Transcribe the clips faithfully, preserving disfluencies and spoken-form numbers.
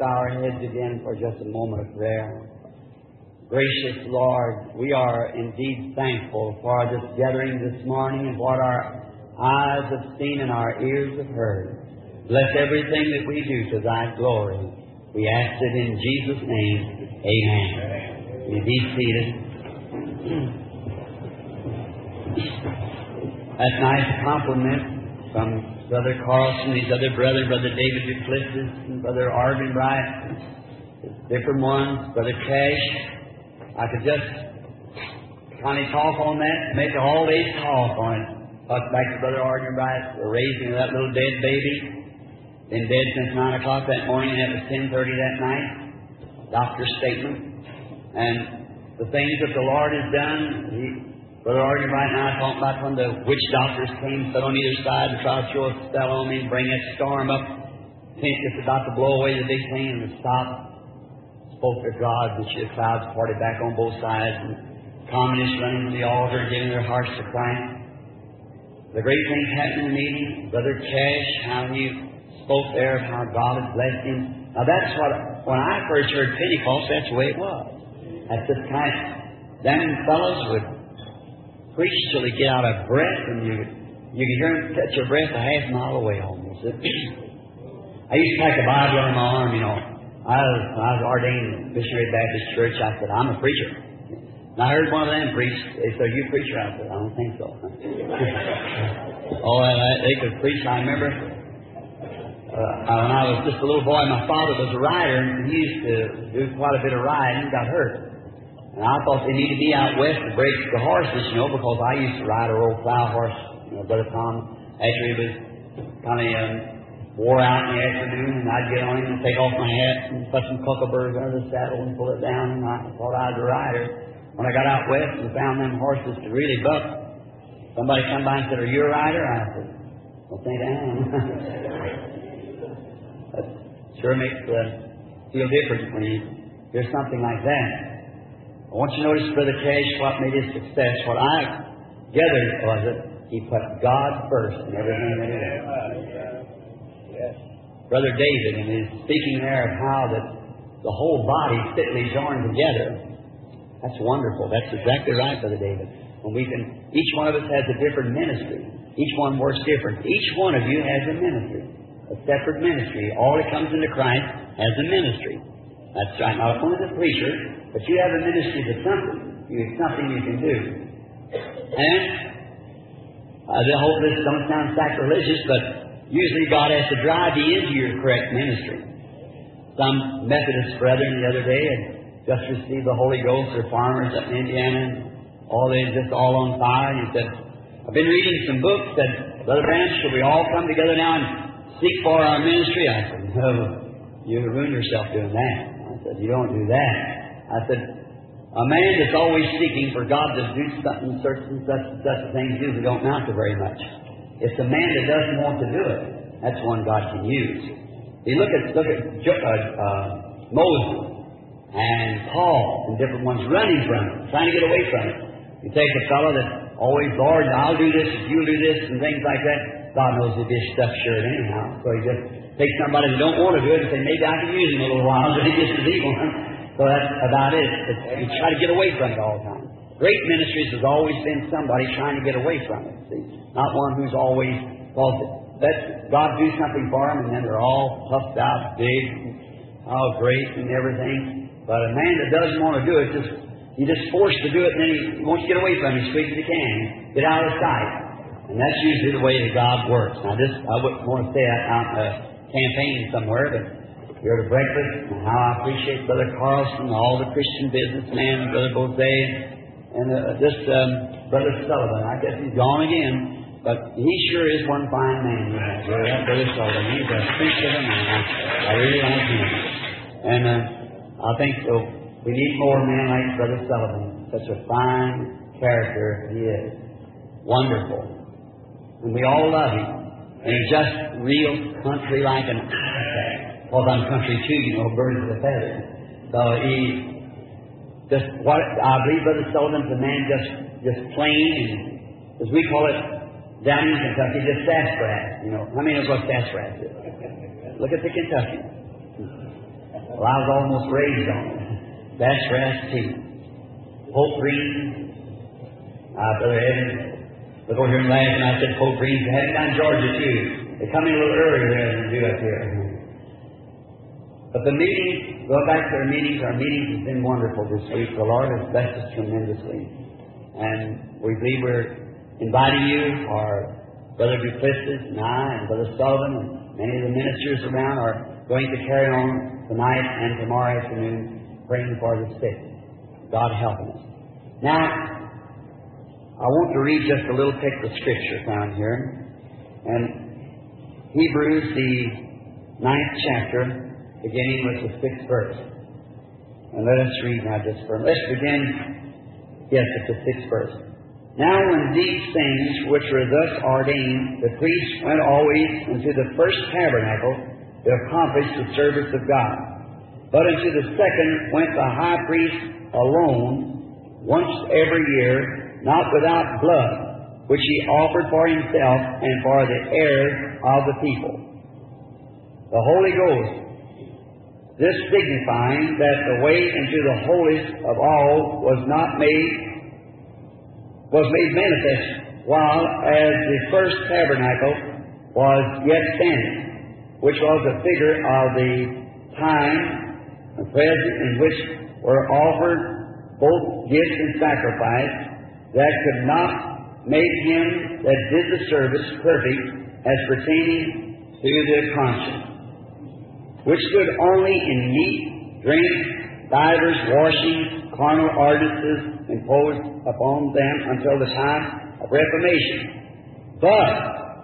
bow our heads again for just a moment of prayer. Gracious Lord, we are indeed thankful for this gathering this morning and what our eyes have seen and our ears have heard. Bless everything that we do to Thy glory. We ask it in Jesus' name. Amen. You be seated. That nice compliment from Brother Carlson, these other brothers, Brother David Duplessis, and Brother Argenbright, different ones, Brother Cash. I could just kind of talk on that, make a whole day's talk on it. Talk back to Brother Argenbright, the raising of that little dead baby. Been dead since nine o'clock that morning, and it was ten thirty that night. Doctor's statement. And the things that the Lord has done, he, Brother Argenbright and I talked about when the witch doctors came, stood on either side and tried to throw a spell on me and bring that storm up. Think it's about to blow away the big thing and to stop. Spoke to God, and the clouds parted back on both sides, and communists running to the altar, giving their hearts to Christ. The great things happened in the meeting. Brother Cash, how he spoke there, how God had blessed him. Now that's what, when I first heard Pentecost, that's the way it was. That's just kind of, them fellows would preach till they get out of breath, and you you could hear them catch your breath a half mile away almost. I used to take a Bible under my arm, you know. I was, I was ordained in Missionary Baptist Church. I said, I'm a preacher. And I heard one of them preach. They said, you a preacher? I said, I don't think so. Oh, I, they could preach. I remember uh, when I was just a little boy, my father was a rider, and he used to do quite a bit of riding and got hurt. And I thought they needed to be out west to break the horses, you know, because I used to ride a old plow horse, you know, Brother Tom. After he was kind of um, wore out in the afternoon, and I'd get on him and take off my hat and put some cuckleburrs under the saddle and pull it down, and I thought I was a rider. When I got out west and found them horses to really buck, somebody come by and said, are you a rider? I said, well, think I am. That sure makes uh, feel different when you hear something like that. I want you to notice, Brother Cash, what made his success. What I gathered was that he put God first in everything that he did. Yes. Brother David, in his speaking there of how that the whole body fitly joined together, that's wonderful. That's exactly right, Brother David. When we can, each one of us has a different ministry. Each one works different. Each one of you has a ministry, a separate ministry. All that comes into Christ has a ministry. That's right. Not only the preacher, but you have a ministry to something. You have something you can do. And I hope this don't sound sacrilegious, but usually God has to drive you into your correct ministry. Some Methodist brethren the other day had just received the Holy Ghost. They're farmers up in Indiana, and all they just all on fire. And he said, I've been reading some books that, Brother Branch, should we all come together now and seek for our ministry? I said, no, you ruin yourself doing that. I said, you don't do that. I said, a man that's always seeking for God to do something, such and such and such things usually don't amount to very much. It's the man that doesn't want to do it. That's one God can use. You look at look at uh, uh, Moses and Paul and different ones running from it, trying to get away from it. You take a fellow that always, Lord, I'll do this if you'll do this and things like that. God knows that this stuff's sure anyhow. So he just takes somebody that don't want to do it and say, maybe I can use him a little while, but he gets to be one. So that's about it. But you try to get away from it all the time. Great ministries has always been somebody trying to get away from it. See, not one who's always called it. Let God do something for them, and then they're all puffed out, big, all great and everything. But a man that doesn't want to do it, just he just forced to do it, and then he wants to get away from it as quick as he can, get out of sight. And that's usually the way that God works. Now, this I wouldn't want to say that out in a campaign somewhere, but here at a breakfast, and how I appreciate Brother Carlson, all the Christian businessmen, Brother Bose, and uh, this um, Brother Sullivan. I guess he's gone again, but he sure is one fine man. You know, Brother, that Brother Sullivan. He's a preacher of a man. I, I really like him. And uh, I think so. We need more men like Brother Sullivan. Such a fine character he is. Wonderful. And we all love him. And he's just real country like an eye. Well, I'm country too, you know, birds of a feather. So he just, what I believe Brother Sullivan's a man just, just plain, and as we call it down in Kentucky, just sassafras. You know, how many knows what sassafras is? Look at the Kentuckians. Well, I was almost raised on it. That's grass too. Pope Green. Uh, Brother Evan was over here and laughed, and I said Pope Green. They had it down in Georgia too. They come in a little earlier there than they do up here. But the meetings, going back to our meetings, our meetings have been wonderful this week. The Lord has blessed us tremendously. And we believe we're inviting you, our Brother Duplessis and I and Brother Sullivan and many of the ministers around are going to carry on tonight and tomorrow afternoon praying for the sick. God helping us. Now, I want to read just a little text of Scripture found here. And Hebrews, the ninth chapter, beginning with the sixth verse. And let us read now just for a minute. Let's begin, yes, at the sixth verse. Now when these things which were thus ordained, the priests went always into the first tabernacle to accomplish the service of God. But into the second went the high priest alone, once every year, not without blood, which he offered for himself and for the heirs of the people. The Holy Ghost, this signifying that the way into the holiest of all was not made, was made manifest, while as the first tabernacle was yet standing, which was a figure of the time and present in which were offered both gifts and sacrifice, that could not make him that did the service perfect as pertaining to the conscience, which stood only in meat, drink, divers, washings, carnal ordinances imposed upon them until the time of Reformation. But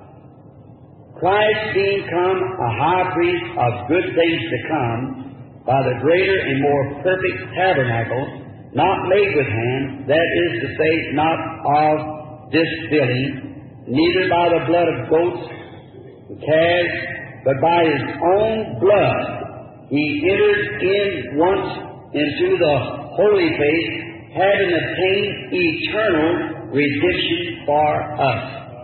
Christ being come a high priest of good things to come, by the greater and more perfect tabernacle, not made with hands, that is to say, not of this building, neither by the blood of goats and calves, but by His own blood He entered in once into the holy place, having obtained eternal redemption for us.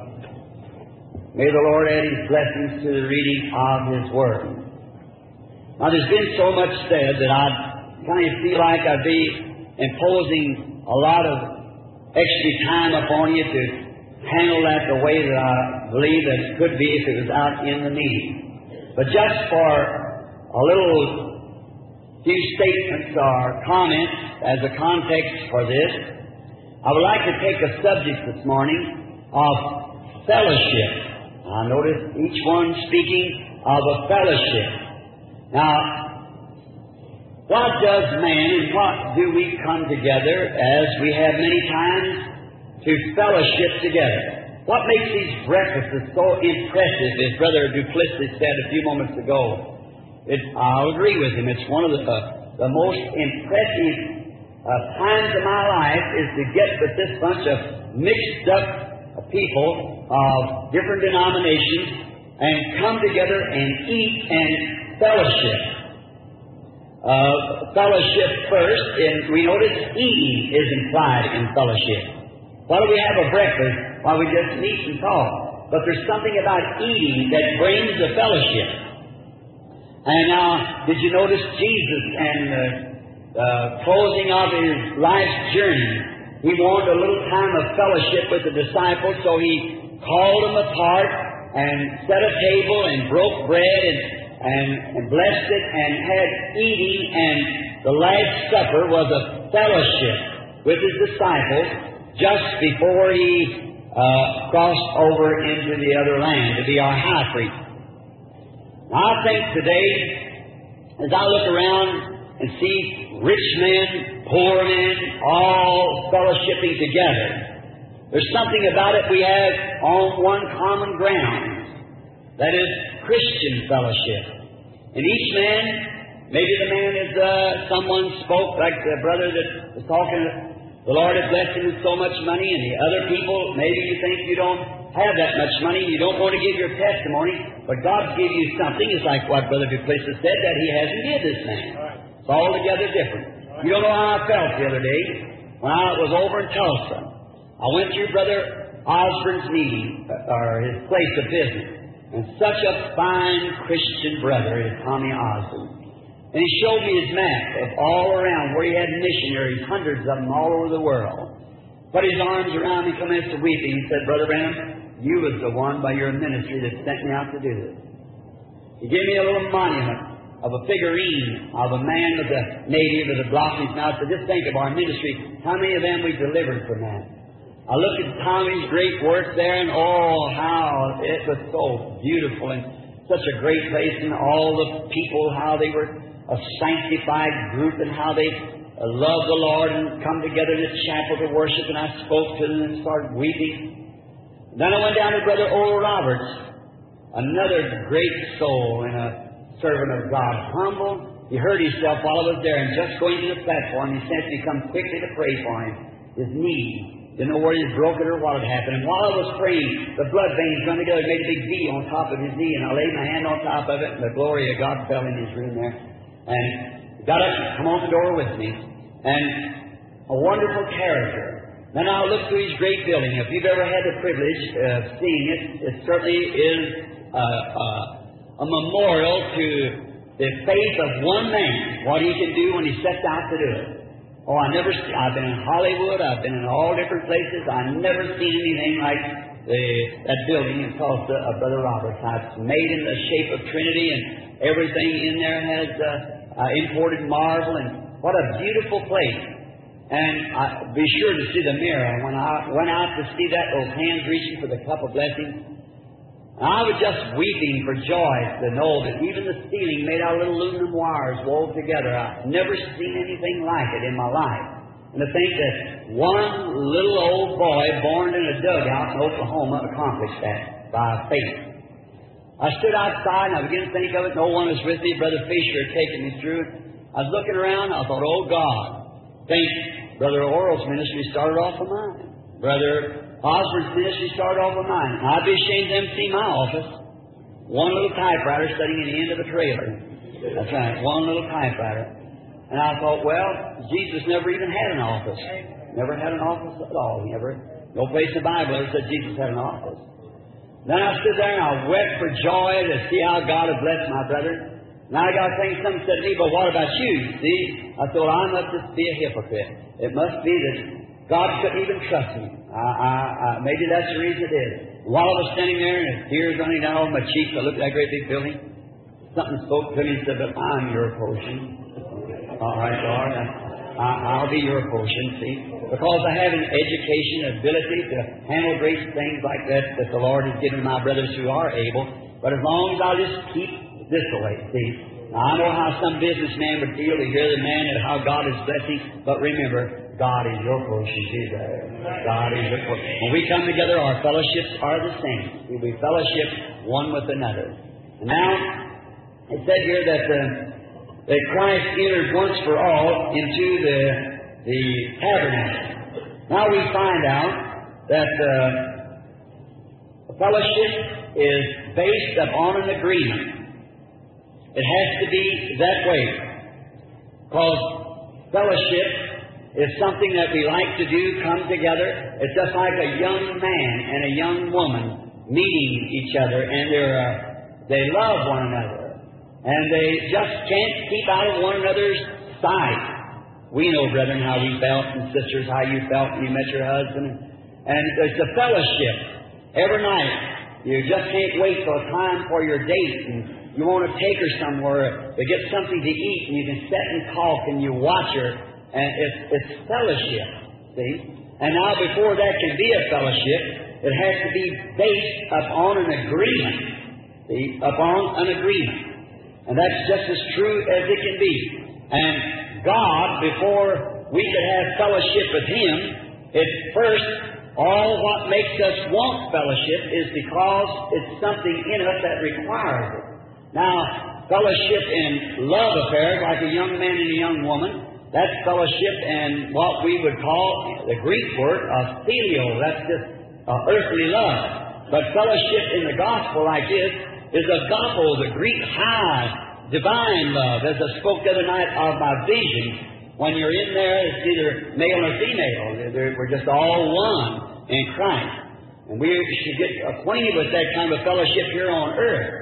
May the Lord add His blessings to the reading of His Word. Now, there's been so much said that I kind of feel like I'd be imposing a lot of extra time upon you to handle that the way that I believe that it could be if it was out in the meeting. But just for a little few statements or comments as a context for this, I would like to take a subject this morning of fellowship. I notice each one speaking of a fellowship. Now, what does man and what do we come together as we have many times to fellowship together? What makes these breakfasts so impressive, as Brother Duplessis said a few moments ago? It, I'll agree with him. It's one of the, uh, the most impressive uh, times of my life is to get with this bunch of mixed up people of different denominations and come together and eat and fellowship. Uh, fellowship first, and we notice eating is implied in fellowship. Why do we have a breakfast? Why we just meet and talk? But there's something about eating that brings a fellowship. And now, uh, did you notice Jesus and the uh, closing of His life's journey? He wanted a little time of fellowship with the disciples, so He called them apart and set a table and broke bread and And, and blessed it and had eating, and the Last Supper was a fellowship with His disciples just before He uh, crossed over into the other land to be our high priest. Now, I think today, as I look around and see rich men, poor men, all fellowshipping together, there's something about it we have on one common ground. That is Christian fellowship. And each man, maybe the man is, uh, someone spoke, like the brother that was talking, the Lord has blessed him with so much money, and the other people, maybe you think you don't have that much money, you don't want to give your testimony, but God gave you something. It's like what Brother Duplessis said, that He hasn't given this man. It's altogether different. You don't know how I felt the other day when I was over in Tulsa. I went through Brother Osborne's meeting, or his place of business. And such a fine Christian brother is Tommy Osborne. And he showed me his map of all around where he had missionaries, hundreds of them all over the world. Put his arms around me, commenced to weeping. He said, Brother Branham, you was the one by your ministry that sent me out to do this. He gave me a little monument of a figurine of a man with a native of the Blockies. Now, so just think of our ministry, how many of them we delivered from that. I looked at Tommy's great work there, and oh, how it was so beautiful and such a great place, and all the people, how they were a sanctified group, and how they uh, loved the Lord and come together in the chapel to worship. And I spoke to them and started weeping. Then I went down to Brother Oral Roberts, another great soul and a servant of God, humble. He hurt himself while I was there, and just going to the platform, he sent me to come quickly to pray for him. His knee. Didn't know where he broke it or what had happened. And while I was praying, the blood veins run together, made a big V on top of his knee, and I laid my hand on top of it, and the glory of God fell in his room there. And got up and come on the door with me. And a wonderful character. Then I looked through his great building. If you've ever had the privilege of seeing it, it certainly is a, a, a memorial to the faith of one man, what he can do when he sets out to do it. Oh, I never. I've been in Hollywood. I've been in all different places. I've never seen anything like the, that building in Tulsa of Brother Roberts. It's made in the shape of Trinity, and everything in there has uh, uh, imported marble. And what a beautiful place! And I, be sure to see the mirror. When I went out to see that, those hands reaching for the cup of blessing, I was just weeping for joy to know that even the ceiling made out of little aluminum wires wove together. I've never seen anything like it in my life. And to think that one little old boy born in a dugout in Oklahoma accomplished that by faith. I stood outside and I began to think of it. No one was with me. Brother Fisher had taken me through it. I was looking around. I thought, oh God, think Brother Oral's ministry started off of mine. Brother Osborne's ministry started off with mine. I'd be ashamed to empty my office. One little typewriter sitting in the end of the trailer. That's right, one little typewriter. And I thought, well, Jesus never even had an office. Never had an office at all. He never, no place in the Bible ever said Jesus had an office. Then I stood there and I wept for joy to see how God had blessed my brother. Now I got to think, something said to me, but what about you? See, I thought, I must just be a hypocrite. It must be that God couldn't even trust me. I, I, I, maybe that's the reason it is. While I was standing there and tears running down my cheeks, I looked at that great big building. Something spoke to me and said, but I'm your portion. All right, Lord, I, I, I'll be your portion, see. Because I have an education, ability to handle great things like that that the Lord has given my brothers who are able. But as long as I'll just keep this away, see. Now, I know how some businessman would feel to hear the man and how God is blessing, but remember, God is your portion, Jesus. God is your portion. When we come together, our fellowships are the same. We fellowship one with another. And now, it said here that, uh, that Christ entered once for all into the, the tabernacle. Now we find out that uh, fellowship is based upon an agreement. It has to be that way. Because fellowship is something that we like to do, come together. It's just like a young man and a young woman meeting each other, and they're, uh, they love one another. And they just can't keep out of one another's sight. We know, brethren, how we felt, and sisters, how you felt when you met your husband. And it's a fellowship. Every night, you just can't wait for a time for your date, and you want to take her somewhere to get something to eat, and you can sit and talk, and you watch her. And it's, it's fellowship, see? And now before that can be a fellowship, it has to be based upon an agreement, see? Upon an agreement. And that's just as true as it can be. And God, before we could have fellowship with Him, it's first, all what makes us want fellowship is because it's something in us that requires it. Now, fellowship in love affairs, like a young man and a young woman, that's fellowship in what we would call the Greek word of phileo. That's just uh, earthly love. But fellowship in the gospel like this is agapo, the Greek high, divine love. As I spoke the other night of my vision, when you're in there, it's either male or female. They're, we're just all one in Christ. And we should get acquainted with that kind of fellowship here on earth.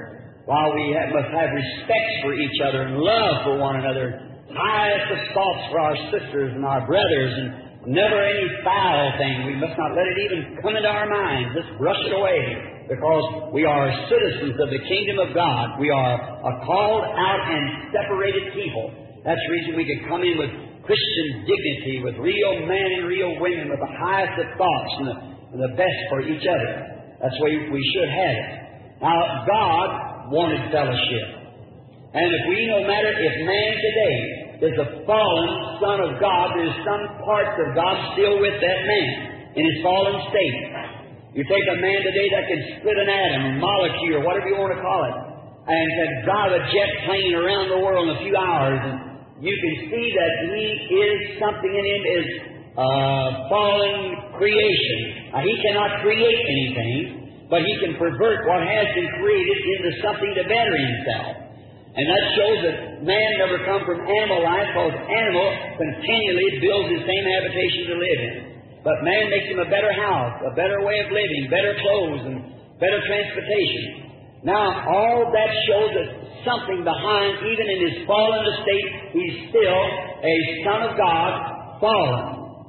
while we have, must have respect for each other and love for one another, highest of thoughts for our sisters and our brothers, and never any foul thing. We must not let it even come into our minds. Just brush it away, because we are citizens of the kingdom of God. We are a called out and separated people. That's the reason we can come in with Christian dignity, with real men and real women, with the highest of thoughts and the, and the best for each other. That's the way we should have it. Now, God wanted fellowship. And if we, no matter if man today is a fallen son of God, there's some parts of God still with that man in his fallen state. You take a man today that can split an atom, a molecule, or whatever you want to call it, and can drive a jet plane around the world in a few hours, and you can see that he is something in him is uh, fallen creation. Now, he cannot create anything, but he can pervert what has been created into something to better himself. And that shows that man never come from animal life, because animal continually builds his same habitation to live in. But man makes him a better house, a better way of living, better clothes, and better transportation. Now, all that shows that something behind, even in his fallen estate, he's still a son of God, fallen.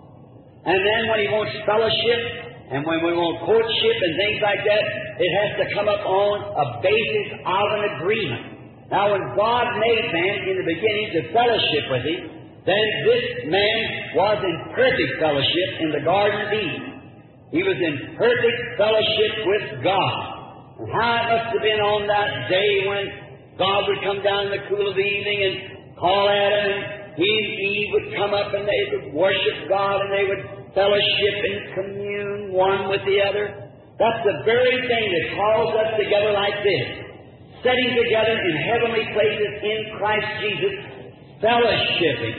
And then when he wants fellowship, and when we want courtship and things like that, it has to come up on a basis of an agreement. Now, when God made man in the beginning to fellowship with him, then this man was in perfect fellowship in the Garden of Eden. He was in perfect fellowship with God. And how it must have been on that day when God would come down in the cool of the evening and call Adam, and he and Eve would come up and they would worship God, and they would fellowship and commune one with the other. That's the very thing that calls us together like this. Setting together in heavenly places in Christ Jesus, fellowshipping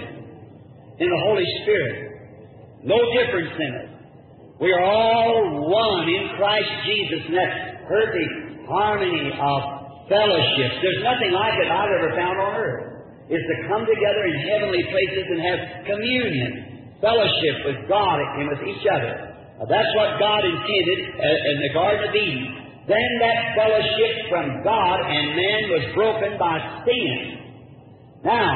in the Holy Spirit. No difference in it. We are all one in Christ Jesus, and that's perfect harmony of fellowship. There's nothing like it I've ever found on earth. Is to come together in heavenly places and have communion, fellowship with God and with each other. Now, that's what God intended in the Garden of Eden. Then that fellowship from God and man was broken by sin. Now,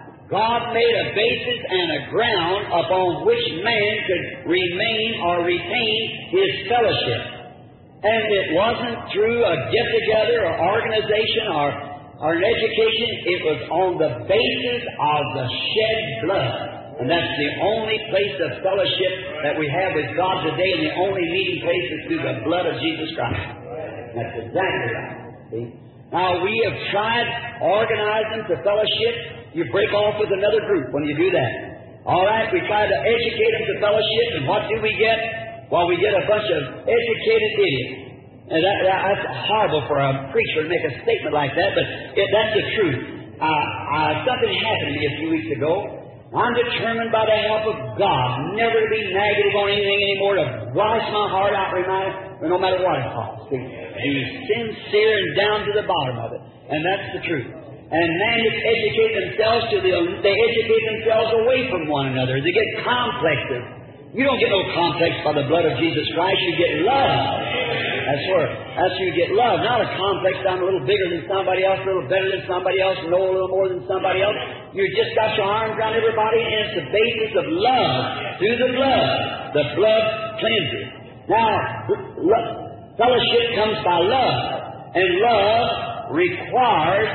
God made a basis and a ground upon which man could remain or retain his fellowship. And it wasn't through a get-together or organization or, or an education. It was on the basis of the shed blood. And that's the only place of fellowship that we have with God today, and the only meeting place is through the blood of Jesus Christ. That's exactly right. See? Now, we have tried organizing to fellowship. You break off with another group when you do that. All right, we try to educate them to fellowship, and what do we get? Well, we get a bunch of educated idiots. And that, that, that's horrible for a preacher to make a statement like that, but it, that's the truth. Uh, uh, something happened to me a few weeks ago. I'm determined by the help of God never to be negative on anything anymore, to wash my heart out, remind no matter what it costs. See, be sincere and down to the bottom of it. And that's the truth. And man just educate themselves to the, they educate themselves away from one another. They get complexes. You don't get no complex by the blood of Jesus Christ. You get love. That's where, that's where you get love. Not a complex, I'm a little bigger than somebody else, a little better than somebody else, know a little more than somebody else. You just got your arms around everybody, and it's the basis of love through the blood. The blood cleanses. Now, love, fellowship comes by love, and love requires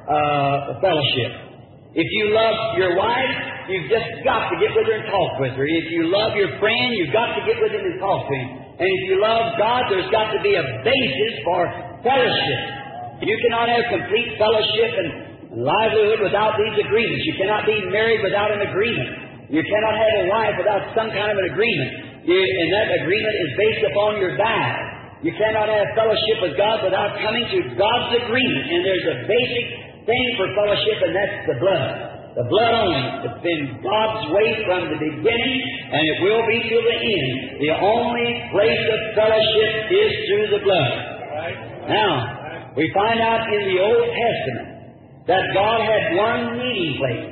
uh, fellowship. If you love your wife, you've just got to get with her and talk with her. If you love your friend, you've got to get with him and talk to him. And if you love God, there's got to be a basis for fellowship. You cannot have complete fellowship and livelihood without these agreements. You cannot be married without an agreement. You cannot have a wife without some kind of an agreement. You, and that agreement is based upon your vow. You cannot have fellowship with God without coming to God's agreement. And there's a basic thing for fellowship, and that's the blood. The blood only. It's been God's way from the beginning, and it will be till the end. The only place of fellowship is through the blood. Now, we find out in the Old Testament that God had one meeting place.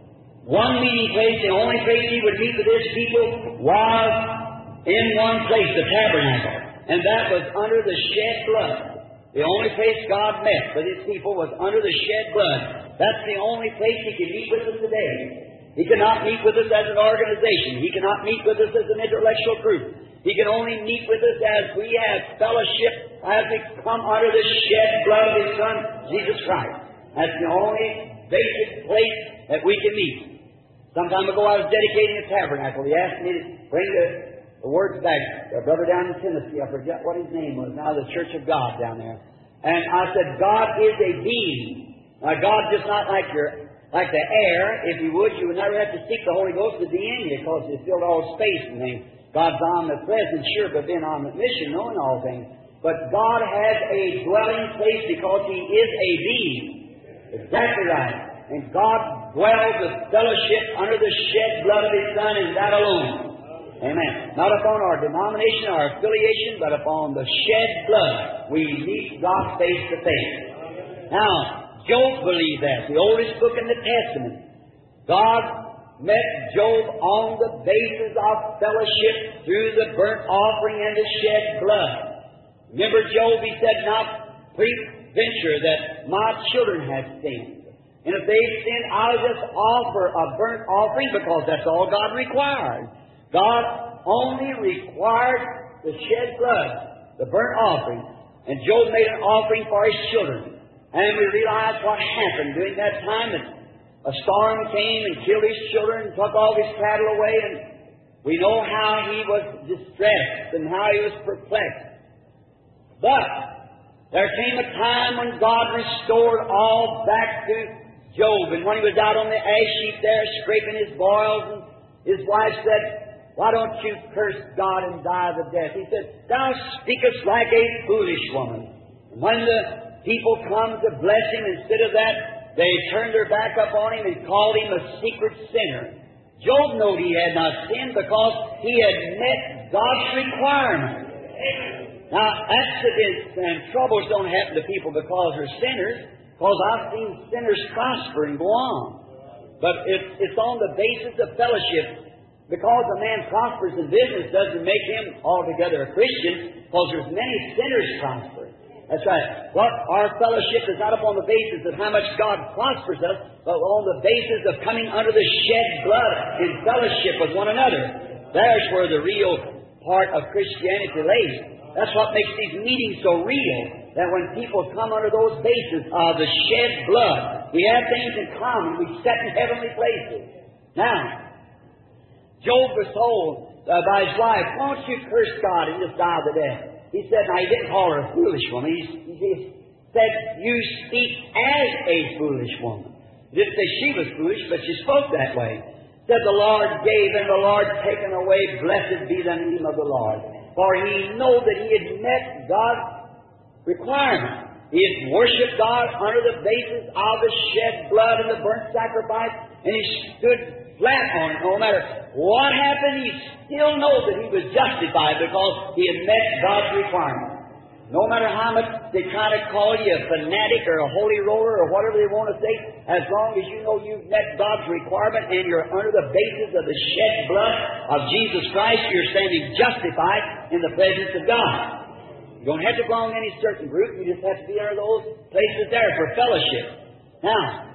One meeting place, the only place He would meet with His people was in one place, the tabernacle. And that was under the shed blood. The only place God met with His people was under the shed blood. That's the only place He can meet with us today. He cannot meet with us as an organization. He cannot meet with us as an intellectual group. He can only meet with us as we have fellowship, as we come under the shed blood of His Son, Jesus Christ. That's the only basic place that we can meet. Some time ago I was dedicating a tabernacle. He asked me to bring the, the words back. A brother down in Tennessee, I forget what his name was, now the Church of God down there. And I said, God is a being. Now God's just not like your like the air. If you would, you would never have to seek the Holy Ghost to be in you, because it filled all space and things. God's omnipresent, sure, but then omniscient, knowing all things. But God has a dwelling place because He is a being. Exactly right. And God dwells with fellowship under the shed blood of His Son, and that alone. Amen. Not upon our denomination or affiliation, but upon the shed blood we meet God face to face. Now, Job believed that, the oldest book in the Testament. God met Job on the basis of fellowship through the burnt offering and the shed blood. Remember Job, he said, not pre-venture that my children have sinned. And if they've sinned, I'll just offer a burnt offering, because that's all God required. God only required the shed blood, the burnt offering. And Job made an offering for his children. And we realize what happened during that time, that a storm came and killed his children and took all his cattle away. And we know how he was distressed and how he was perplexed. But there came a time when God restored all back to Job. And when he was out on the ash heap there scraping his boils, and his wife said, "Why don't you curse God and die the death?" He said, "Thou speakest like a foolish woman." And when the people come to bless him, instead of that, they turned their back up on him and called him a secret sinner. Job knew he had not sinned because he had met God's requirement. Now, accidents and troubles don't happen to people because they're sinners, because I've seen sinners prosper and go on. But it's, it's on the basis of fellowship. Because a man prospers in business doesn't make him altogether a Christian, because there's many sinners prosper. That's right. What our fellowship is not upon the basis of how much God prospers us, but on the basis of coming under the shed blood in fellowship with one another. There's where the real part of Christianity lays. That's what makes these meetings so real, that when people come under those bases of the shed blood, we have things in common. We set in heavenly places. Now, Job was told uh, by his wife, "Why don't you curse God and just die to death?" He said, now he didn't call her a foolish woman. He, he said, "You speak as a foolish woman." He didn't say she was foolish, but she spoke that way. He said, "The Lord gave and the Lord taken away. Blessed be the name of the Lord." For he knew that he had met God's requirement. He had worshipped God under the basis of the shed blood and the burnt sacrifice, and he stood flat on it. No matter what happened, he still knows that he was justified because he had met God's requirement. No matter how much they try to call you a fanatic or a holy roller or whatever they want to say, as long as you know you've met God's requirement and you're under the basis of the shed blood of Jesus Christ, you're standing justified in the presence of God. You don't have to belong to any certain group. You just have to be under those places there for fellowship. Now,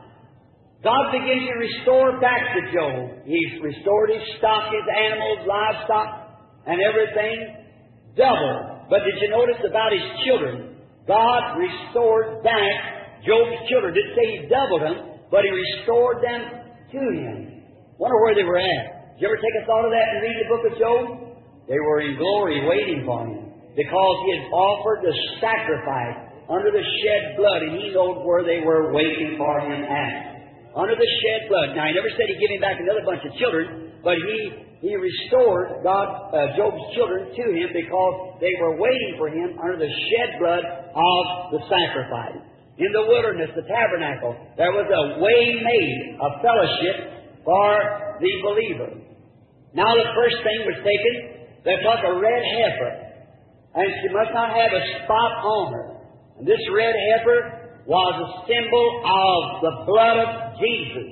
God begins to restore back to Job. He's restored his stock, his animals, livestock, and everything double. But did you notice about his children? God restored back Job's children. Didn't say he doubled them, but he restored them to him. Wonder where they were at. Did you ever take a thought of that and read the book of Job? They were in glory waiting for him, because he had offered the sacrifice under the shed blood, and he knew where they were waiting for him at. Under the shed blood. Now, he never said he'd give him back another bunch of children, but he he restored God, uh, Job's children to him because they were waiting for him under the shed blood of the sacrifice. In the wilderness, the tabernacle, there was a way made of fellowship for the believer. Now, the first thing was taken, they took a red heifer, and she must not have a spot on her. And this red heifer was a symbol of the blood of Jesus.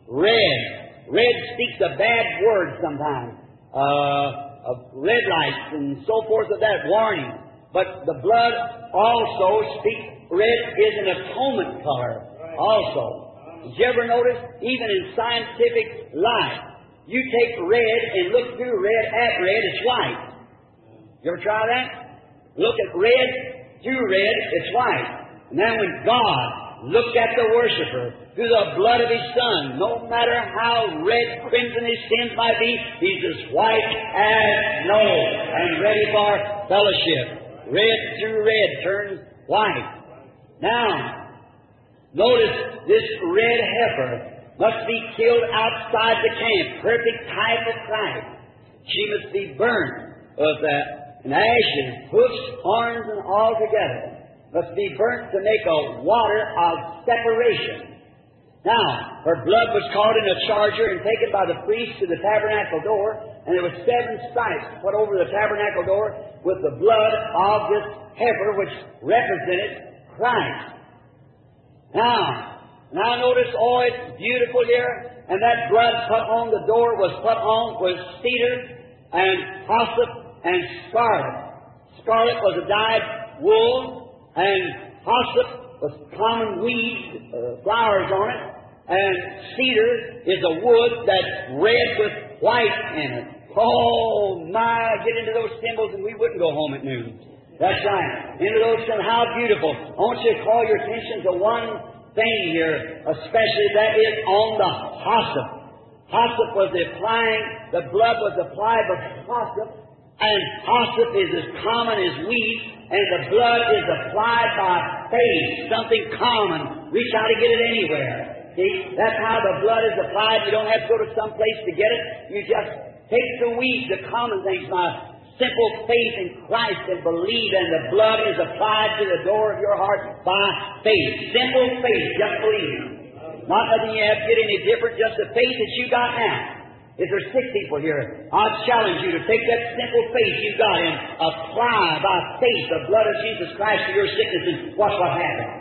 Red. Red speaks a bad word sometimes. Uh, of red lights and so forth of that warning. But the blood also speaks, red is an atonement color also. Did you ever notice, even in scientific life, you take red and look through red at red, it's white. You ever try that? Look at red through red, it's white. And then when God looked at the worshiper through the blood of His Son, no matter how red crimson his sins might be, he's as white as snow and ready for fellowship. Red through red turns white. Now, notice this red heifer must be killed outside the camp, perfect type of Christ. She must be burned with that, and ashes, hoofs, horns, and all together must be burnt to make a water of separation. Now, her blood was caught in a charger and taken by the priest to the tabernacle door, and there were seven stripes put over the tabernacle door with the blood of this heifer, which represented Christ. Now, now notice, oh, it's beautiful here, and that blood put on the door was put on with cedar and hyssop and scarlet. Scarlet was a dyed wool, and hyssop was common weed, uh, flowers on it, and cedar is a wood that's red with white in it. Oh, my, get into those symbols and we wouldn't go home at noon. That's right. Into those symbols, how beautiful. I want you to call your attention to one thing here, especially that is on the hyssop. Hyssop was applying, the blood was applied with hyssop, and hyssop is as common as wheat, and the blood is applied by faith, something common. Reach out to get it anywhere. See, that's how the blood is applied. You don't have to go to some place to get it. You just take the weeds, the common things, by simple faith in Christ and believe, and the blood is applied to the door of your heart by faith. Simple faith, just believe. Not nothing you have to get any different, just the faith that you got now. If there's sick people here, I challenge you to take that simple faith you got and apply by faith the blood of Jesus Christ to your sickness, and watch what happens.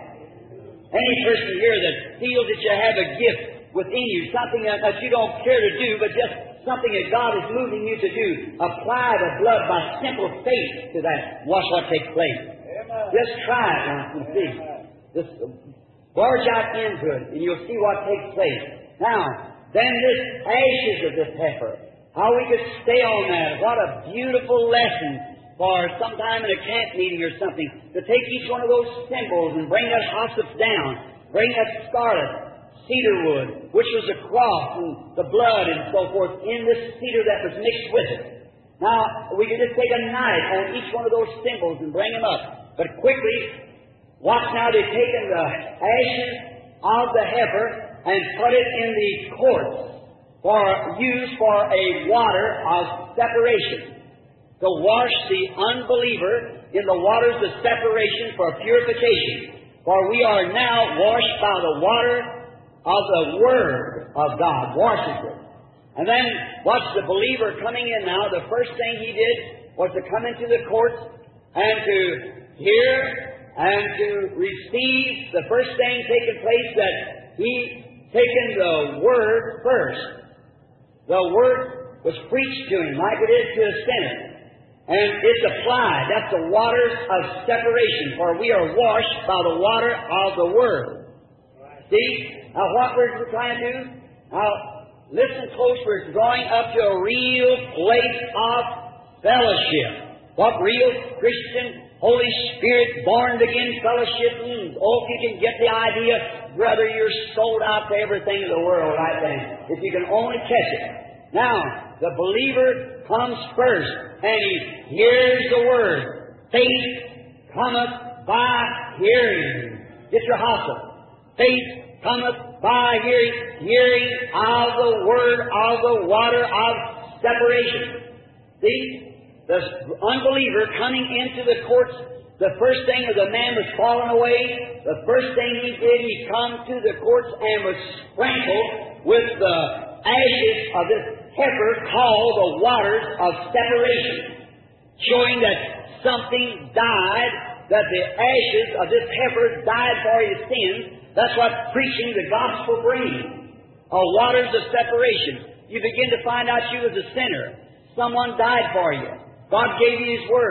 Any person here that feels that you have a gift within you, something that, that you don't care to do, but just something that God is moving you to do, apply the blood by simple faith to that. Watch what takes place. Amen. Just try it once and see. Just barge out into it, and you'll see what takes place. Now, then this ashes of this heifer, how we could stay on that. What a beautiful lesson for sometime in a camp meeting or something, to take each one of those symbols and bring that hyssop down, bring that scarlet, cedar wood, which was a cross, and the blood and so forth, in this cedar that was mixed with it. Now, we could just take a knife on each one of those symbols and bring them up. But quickly, watch now, they've taken the ashes of the heifer and put it in the courts for use for a water of separation, to wash the unbeliever in the waters of separation for purification. For we are now washed by the water of the Word of God, washes it. And then watch the believer coming in now. The first thing he did was to come into the courts and to hear and to receive. The first thing taking place that he taken the Word first. The Word was preached to him like it is to a sinner. And it's applied. That's the waters of separation. For we are washed by the water of the Word. Right. See? Now what we're trying to do? Now, listen close. We're drawing up to a real place of fellowship. What real Christian, Holy Spirit, born-again fellowship means. Oh, if you can get the idea, brother, you're sold out to everything in the world right then. If you can only catch it. Now, the believer comes first, and he hears the Word. Faith cometh by hearing. Get your hustle. Faith cometh by hearing, hearing of the Word of the water of separation. See? The unbeliever coming into the courts, the first thing of the man was fallen away. The first thing he did, he come to the courts and was sprinkled with the ashes of this heifer called the waters of separation, showing that something died, that the ashes of this heifer died for his sins. That's what preaching the gospel brings. Uh, waters of separation. You begin to find out you was a sinner. Someone died for you. God gave you His Word.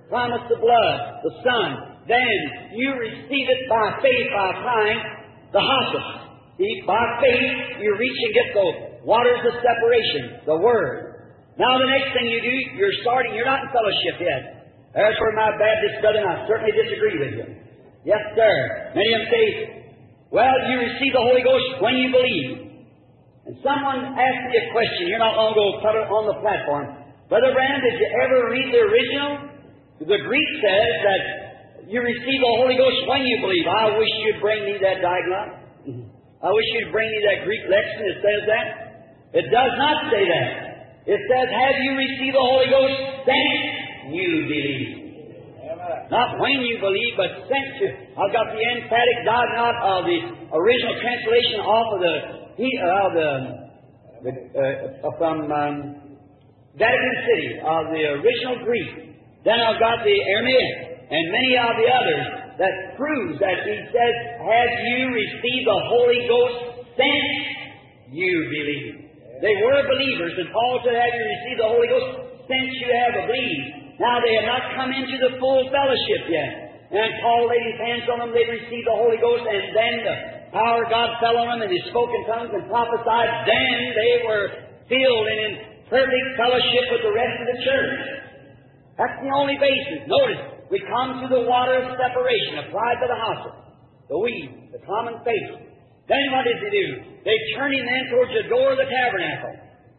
promised the blood, the Son. Then you receive it by faith by applying the hospice. See, by faith you reach and get the waters of separation, the Word. Now the next thing you do, you're starting, you're not in fellowship yet. There's where my Baptist brother, and I certainly disagree with you. Yes, sir. Many of them say, well, you receive the Holy Ghost when you believe. And someone asked me a question here not long ago, put it on the platform. Brother Branham, did you ever read the original? The Greek says that you receive the Holy Ghost when you believe. I wish you'd bring me that diagram. I wish you'd bring me that Greek lexicon that says that. It does not say that. It says, have you received the Holy Ghost since you believe? Not when you believe, but since you. I've got the emphatic dot not of the original translation off of the, uh, the, the uh, from um, Vatican City, of the original Greek. Then I've got the Aramaic and many of the others that proves that he says, have you received the Holy Ghost since you believe? They were believers, and Paul said, have you received the Holy Ghost since you have believed? Now they have not come into the full fellowship yet. And Paul laid his hands on them, they received the Holy Ghost, and then the power of God fell on them, and they spoke in tongues and prophesied. Then they were filled and in perfect fellowship with the rest of the church. That's the only basis. Notice, we come to the water of separation applied by the hospital, the weed, the common faith. Then what does he do? They turn him then towards the door of the tabernacle.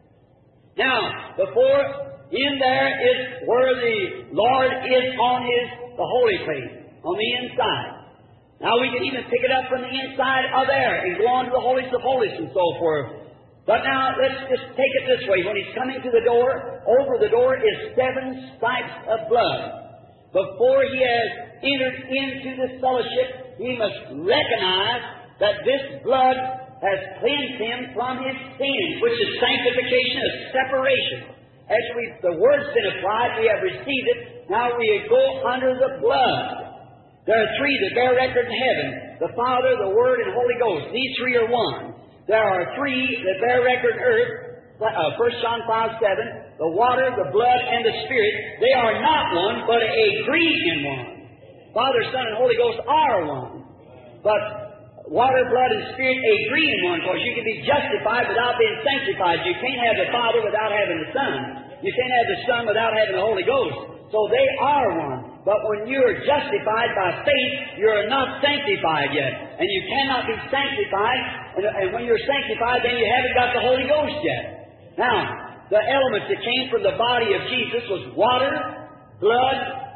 Now, before, in there is where the Lord is on His, the holy place, on the inside. Now we can even pick it up from the inside of there and go on to the holiest of holies and so forth. But now, let's just take it this way. When he's coming to the door, over the door is seven stripes of blood. Before he has entered into this fellowship, he must recognize that this blood has cleansed him from his sins, which is sanctification, a separation. As we, the Word's been applied, we have received it. Now we go under the blood. There are three that bear record in heaven: the Father, the Word, and Holy Ghost. These three are one. There are three that bear record in earth. Uh, First John five seven, the water, the blood, and the Spirit. They are not one, but agree in one. Father, Son, and Holy Ghost are one. But water, blood, and Spirit agree in one, because you can be justified without being sanctified. You can't have the Father without having the Son. You can't have the Son without having the Holy Ghost. So they are one. But when you are justified by faith, you are not sanctified yet. And you cannot be sanctified, and, and when you're sanctified, then you haven't got the Holy Ghost yet. Now, the elements that came from the body of Jesus was water, blood,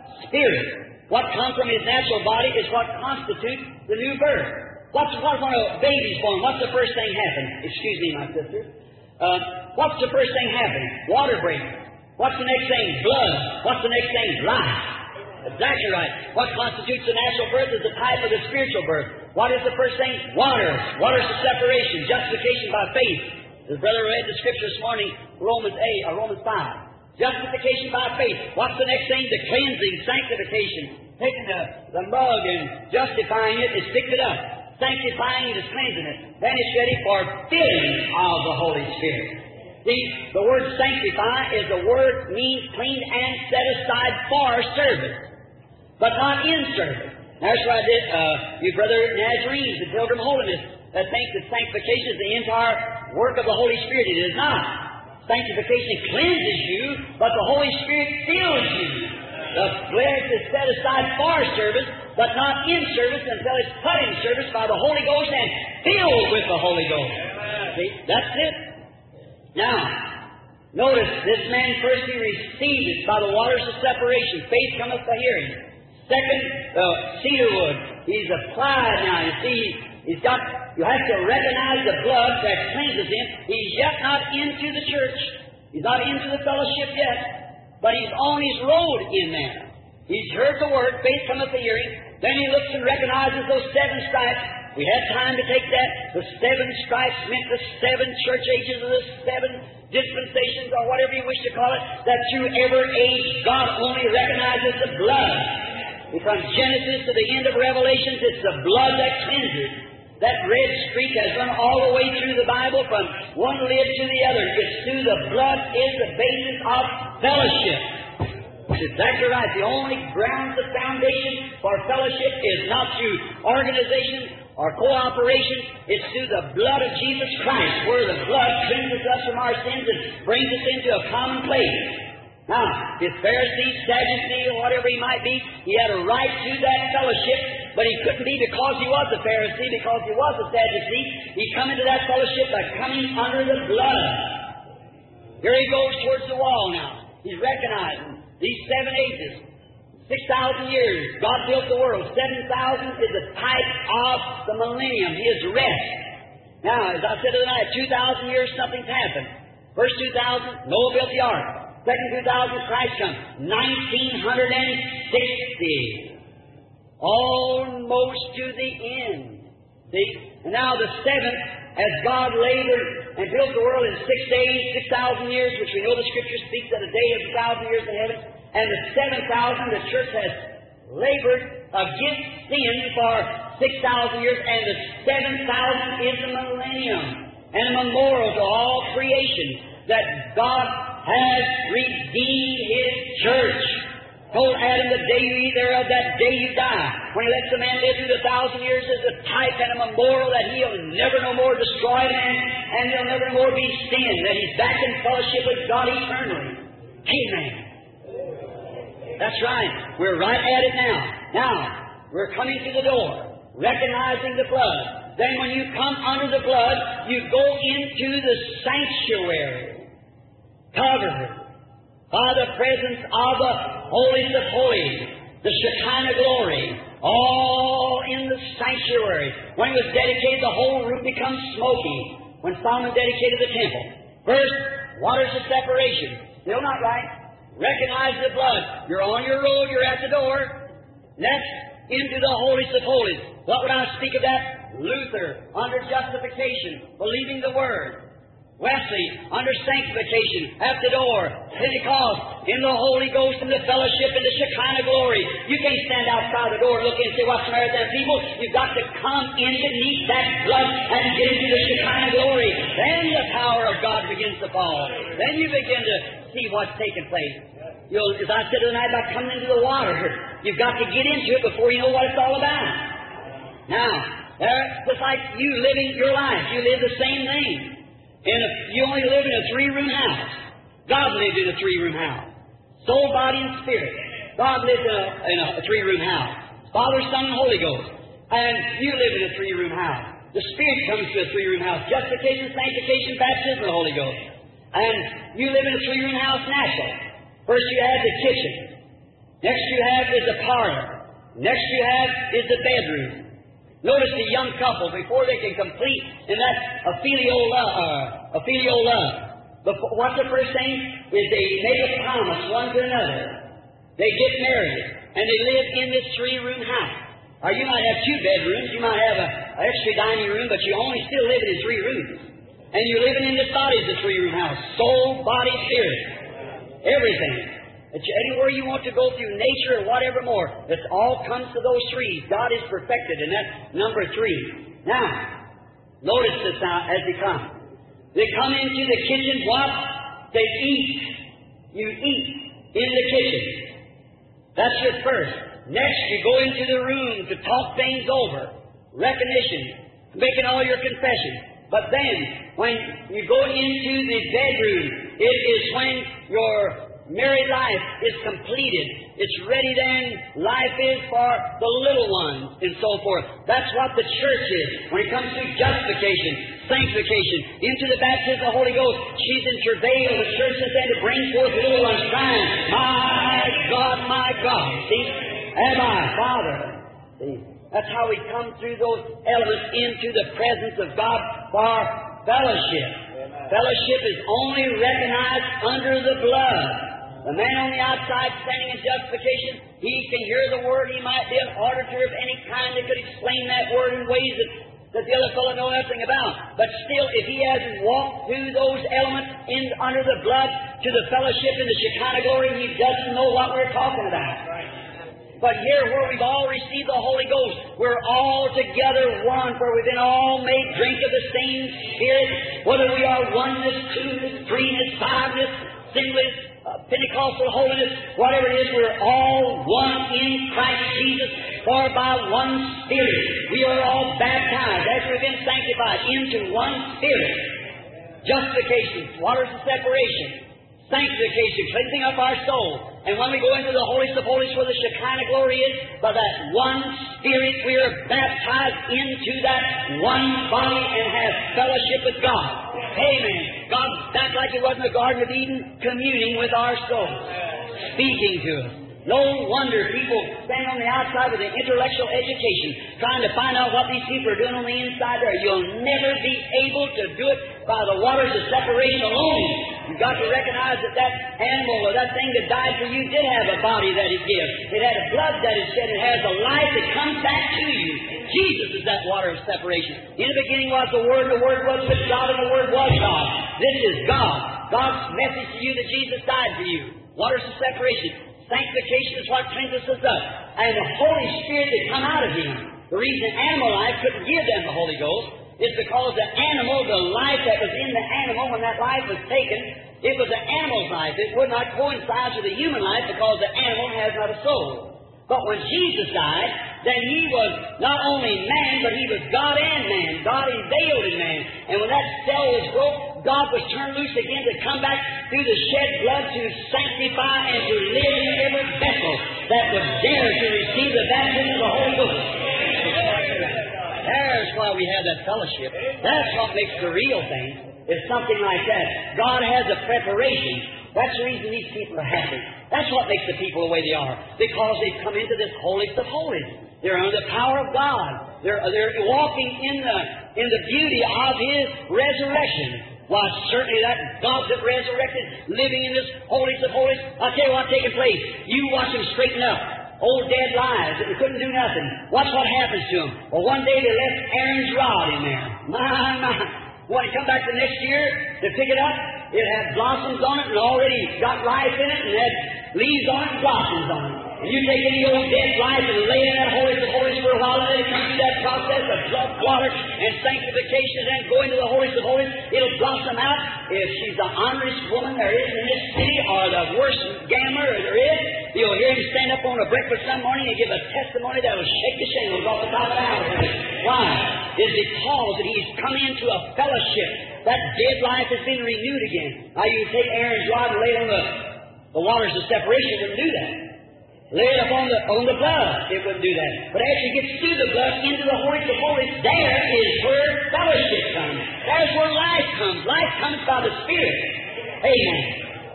Spirit. What comes from His natural body is what constitutes the new birth. What's what when a baby's born? What's the first thing happen? Excuse me, my sister. Uh, what's the first thing happen? Water breaks. What's the next thing? Blood. What's the next thing? Life. Exactly right. What constitutes the natural birth is the type of the spiritual birth. What is the first thing? Water. Water's the separation, justification by faith. As brother read the scripture this morning, Romans eight or Romans five. Justification by faith. What's the next thing? The cleansing, sanctification. Taking the, the mug and justifying it is picked it up. Sanctifying it is cleansing it. Then it's ready for filling of the Holy Spirit. See, the word sanctify is a word means cleaned and set aside for service, but not in service. That's why I did, uh, you brother Nazarenes, the Pilgrim of Holiness, that think that sanctification is the entire work of the Holy Spirit. It is not. Sanctification cleanses you, but the Holy Spirit fills you. The flesh is set aside for service, but not in service until it's put in service by the Holy Ghost and filled with the Holy Ghost. See, that's it. Now, notice this man first he received it by the waters of separation. Faith cometh by hearing. Second, the cedar wood. He's applied now. You see, he's got. You have to recognize the blood that cleanses him. He's yet not into the church. He's not into the fellowship yet. But he's on his road in there. He's heard the word, faith cometh by hearing. Then he looks and recognizes those seven stripes. We had time to take that. The seven stripes meant the seven church ages or the seven dispensations or whatever you wish to call it, that through every age God only recognizes the blood. And from Genesis to the end of Revelations, it's the blood that cleanses. That red streak has run all the way through the Bible from one lid to the other. It's through the blood is the basis of fellowship. exactly right. The only grounds of foundation for fellowship is not through organization or cooperation. It's through the blood of Jesus Christ, where the blood cleanses us from our sins and brings us into a common place. Now, if Pharisee, Sadducee, or whatever he might be, he had a right to that fellowship, but he couldn't be because he was a Pharisee, because he was a Sadducee. He come into that fellowship by coming under the blood. Here he goes towards the wall now. He's recognizing these seven ages. Six thousand years, God built the world. Seven thousand is a type of the millennium, His rest. Now, as I said the other night, two thousand years, something's happened. First two thousand, Noah built the ark. Second two thousand, Christ comes. Nineteen hundred and sixty. Almost to the end. See? And now the seventh, as God labored and built the world in six days, six thousand years, which we know the Scripture speaks of a day of a thousand years in heaven. And the seven thousand, the church has labored against sin for six thousand years, and the seven thousand is a millennium and a memorial to all creation that God has redeemed His church. Told Adam, the day you eat thereof, that day you die. When He lets the man live through the thousand years as a type and a memorial that He'll never no more destroy man, and He'll never no more be sin, that He's back in fellowship with God eternally. Amen. That's right. We're right at it now. Now, we're coming to the door, recognizing the blood. Then when you come under the blood, you go into the sanctuary, covered by the presence of the holiest of holies, the Shekinah glory, all in the sanctuary. When it was dedicated, the whole room becomes smoky. When Solomon dedicated the temple. First, waters of separation. Still not right. Recognize the blood. You're on your road, you're at the door. Next, into the holiest of holies. What would I speak of that? Luther, under justification, believing the Word. Wesley, under sanctification, at the door. Pentecost, in the Holy Ghost, in the fellowship, in the Shekinah glory. You can't stand outside the door and look in and say, what's the matter with them people? You've got to come in beneath that blood and get into the Shekinah glory. Then the power of God begins to fall. Then you begin to see what's taking place. You'll, as I said tonight about coming into the water, you've got to get into it before you know what it's all about. Now, there, just like you living your life, you live the same thing. And if you only live in a three-room house, God lived in a three-room house. Soul, body, and spirit. God lived in a, in a three-room house. Father, Son, and Holy Ghost. And you live in a three-room house. The Spirit comes to a three-room house. Justification, sanctification, baptism of the Holy Ghost. And you live in a three-room house natural. First you have the kitchen. Next you have is the parlor. Next you have is the bedroom. Notice the young couple, before they can complete in that a filial love, uh, a filial love. Before, what's the first thing? Is they make a promise one to another. They get married, and they live in this three-room house. Or you might have two bedrooms, you might have an extra dining room, but you only still live in three rooms. And you're living in this body as a three-room house. Soul, body, spirit. Everything. It's anywhere you want to go through nature or whatever more, it all comes to those three. God is perfected, and that's number three. Now, notice this now as they come. They come into the kitchen, what? They eat. You eat in the kitchen. That's your first. Next, you go into the room to talk things over. Recognition. Making all your confessions. But then, when you go into the bedroom, it is when your married life is completed. It's ready then. Life is for the little ones and so forth. That's what the church is. When it comes to justification, sanctification, into the baptism of the Holy Ghost, she's in travail. The church is then to bring forth little ones crying, my God, my God. See? Abba, Father. See? That's how we come through those elements into the presence of God for fellowship. Amen. Fellowship is only recognized under the blood. The man on the outside standing in justification, he can hear the Word. He might be an auditor of any kind that could explain that Word in ways that, that the other fellow knows nothing about. But still, if he hasn't walked through those elements in under the blood to the fellowship in the Shekinah glory, he doesn't know what we're talking about. But here, where we've all received the Holy Ghost, we're all together one, for we've been all made drink of the same Spirit, whether we are oneness, two-ness, three-ness, five-ness, singleness, uh, Pentecostal holiness, whatever it is, we're all one in Christ Jesus, for by one Spirit we are all baptized, as we've been sanctified, into one Spirit. Justification, waters of separation, sanctification, cleansing up our soul. And when we go into the holiest of holies where the Shekinah glory is, by that one Spirit we are baptized into that one body and have fellowship with God. Amen. God's back like it was in the Garden of Eden, communing with our souls, speaking to us. No wonder people stand on the outside with an intellectual education, trying to find out what these people are doing on the inside there. You'll never be able to do it by the waters of separation alone. You've got to recognize that that animal or that thing that died for you did have a body that it gives. It had a blood that it shed. It has a life that comes back to you. Jesus is that water of separation. In the beginning was the Word, and the Word was with God, and the Word was God. This is God. God's message to you that Jesus died for you. Waters of separation. Sanctification is what cleanses us up. And the Holy Spirit that come out of Him. The reason animal life couldn't give them the Holy Ghost is because the animal, the life that was in the animal when that life was taken, it was an animal's life. It would not coincide with the human life because the animal has not a soul. But when Jesus died, then He was not only man, but He was God and man. God unveiled in man. And when that cell was broke, God was turned loose again to come back through the shed blood to sanctify and to live in every vessel that would dare to receive the baptism of the Holy Ghost. There's why we have that fellowship. That's what makes the real thing. It's something like that. God has a preparation. That's the reason these people are happy. That's what makes the people the way they are. Because they've come into this holiest of holies. They're under the power of God. They're, they're walking in the, in the beauty of His resurrection. Why, certainly that God that resurrected, living in this holiest of holies. I'll tell you what's taking place. You watch Him straighten up. Old dead lives that couldn't do nothing. Watch what happens to them. Well, one day they left Aaron's rod in there. My, my. When it come back the next year, they pick it up. It had blossoms on it and already got life in it and had leaves on it and blossoms on it. And you take any old dead life and lay in that holiest of holies for a while, and then it comes through that process of blood, water, and sanctification, and then go into the holiest of holies, it'll blossom out. If she's the honorest woman there is in this city, or the worst gambler there is, you'll hear him stand up on a breakfast some morning and give a testimony that will shake the shingles off the top of the house. Why? It's because that he's come into a fellowship. That dead life has been renewed again. Now you take Aaron's rod and lay it on the, the waters of separation, it wouldn't do that. Lay it up on the, on the blood, it wouldn't do that. But as you get through the blood into the holiest of holies, there is where fellowship comes. There's where life comes. Life comes by the Spirit. Amen.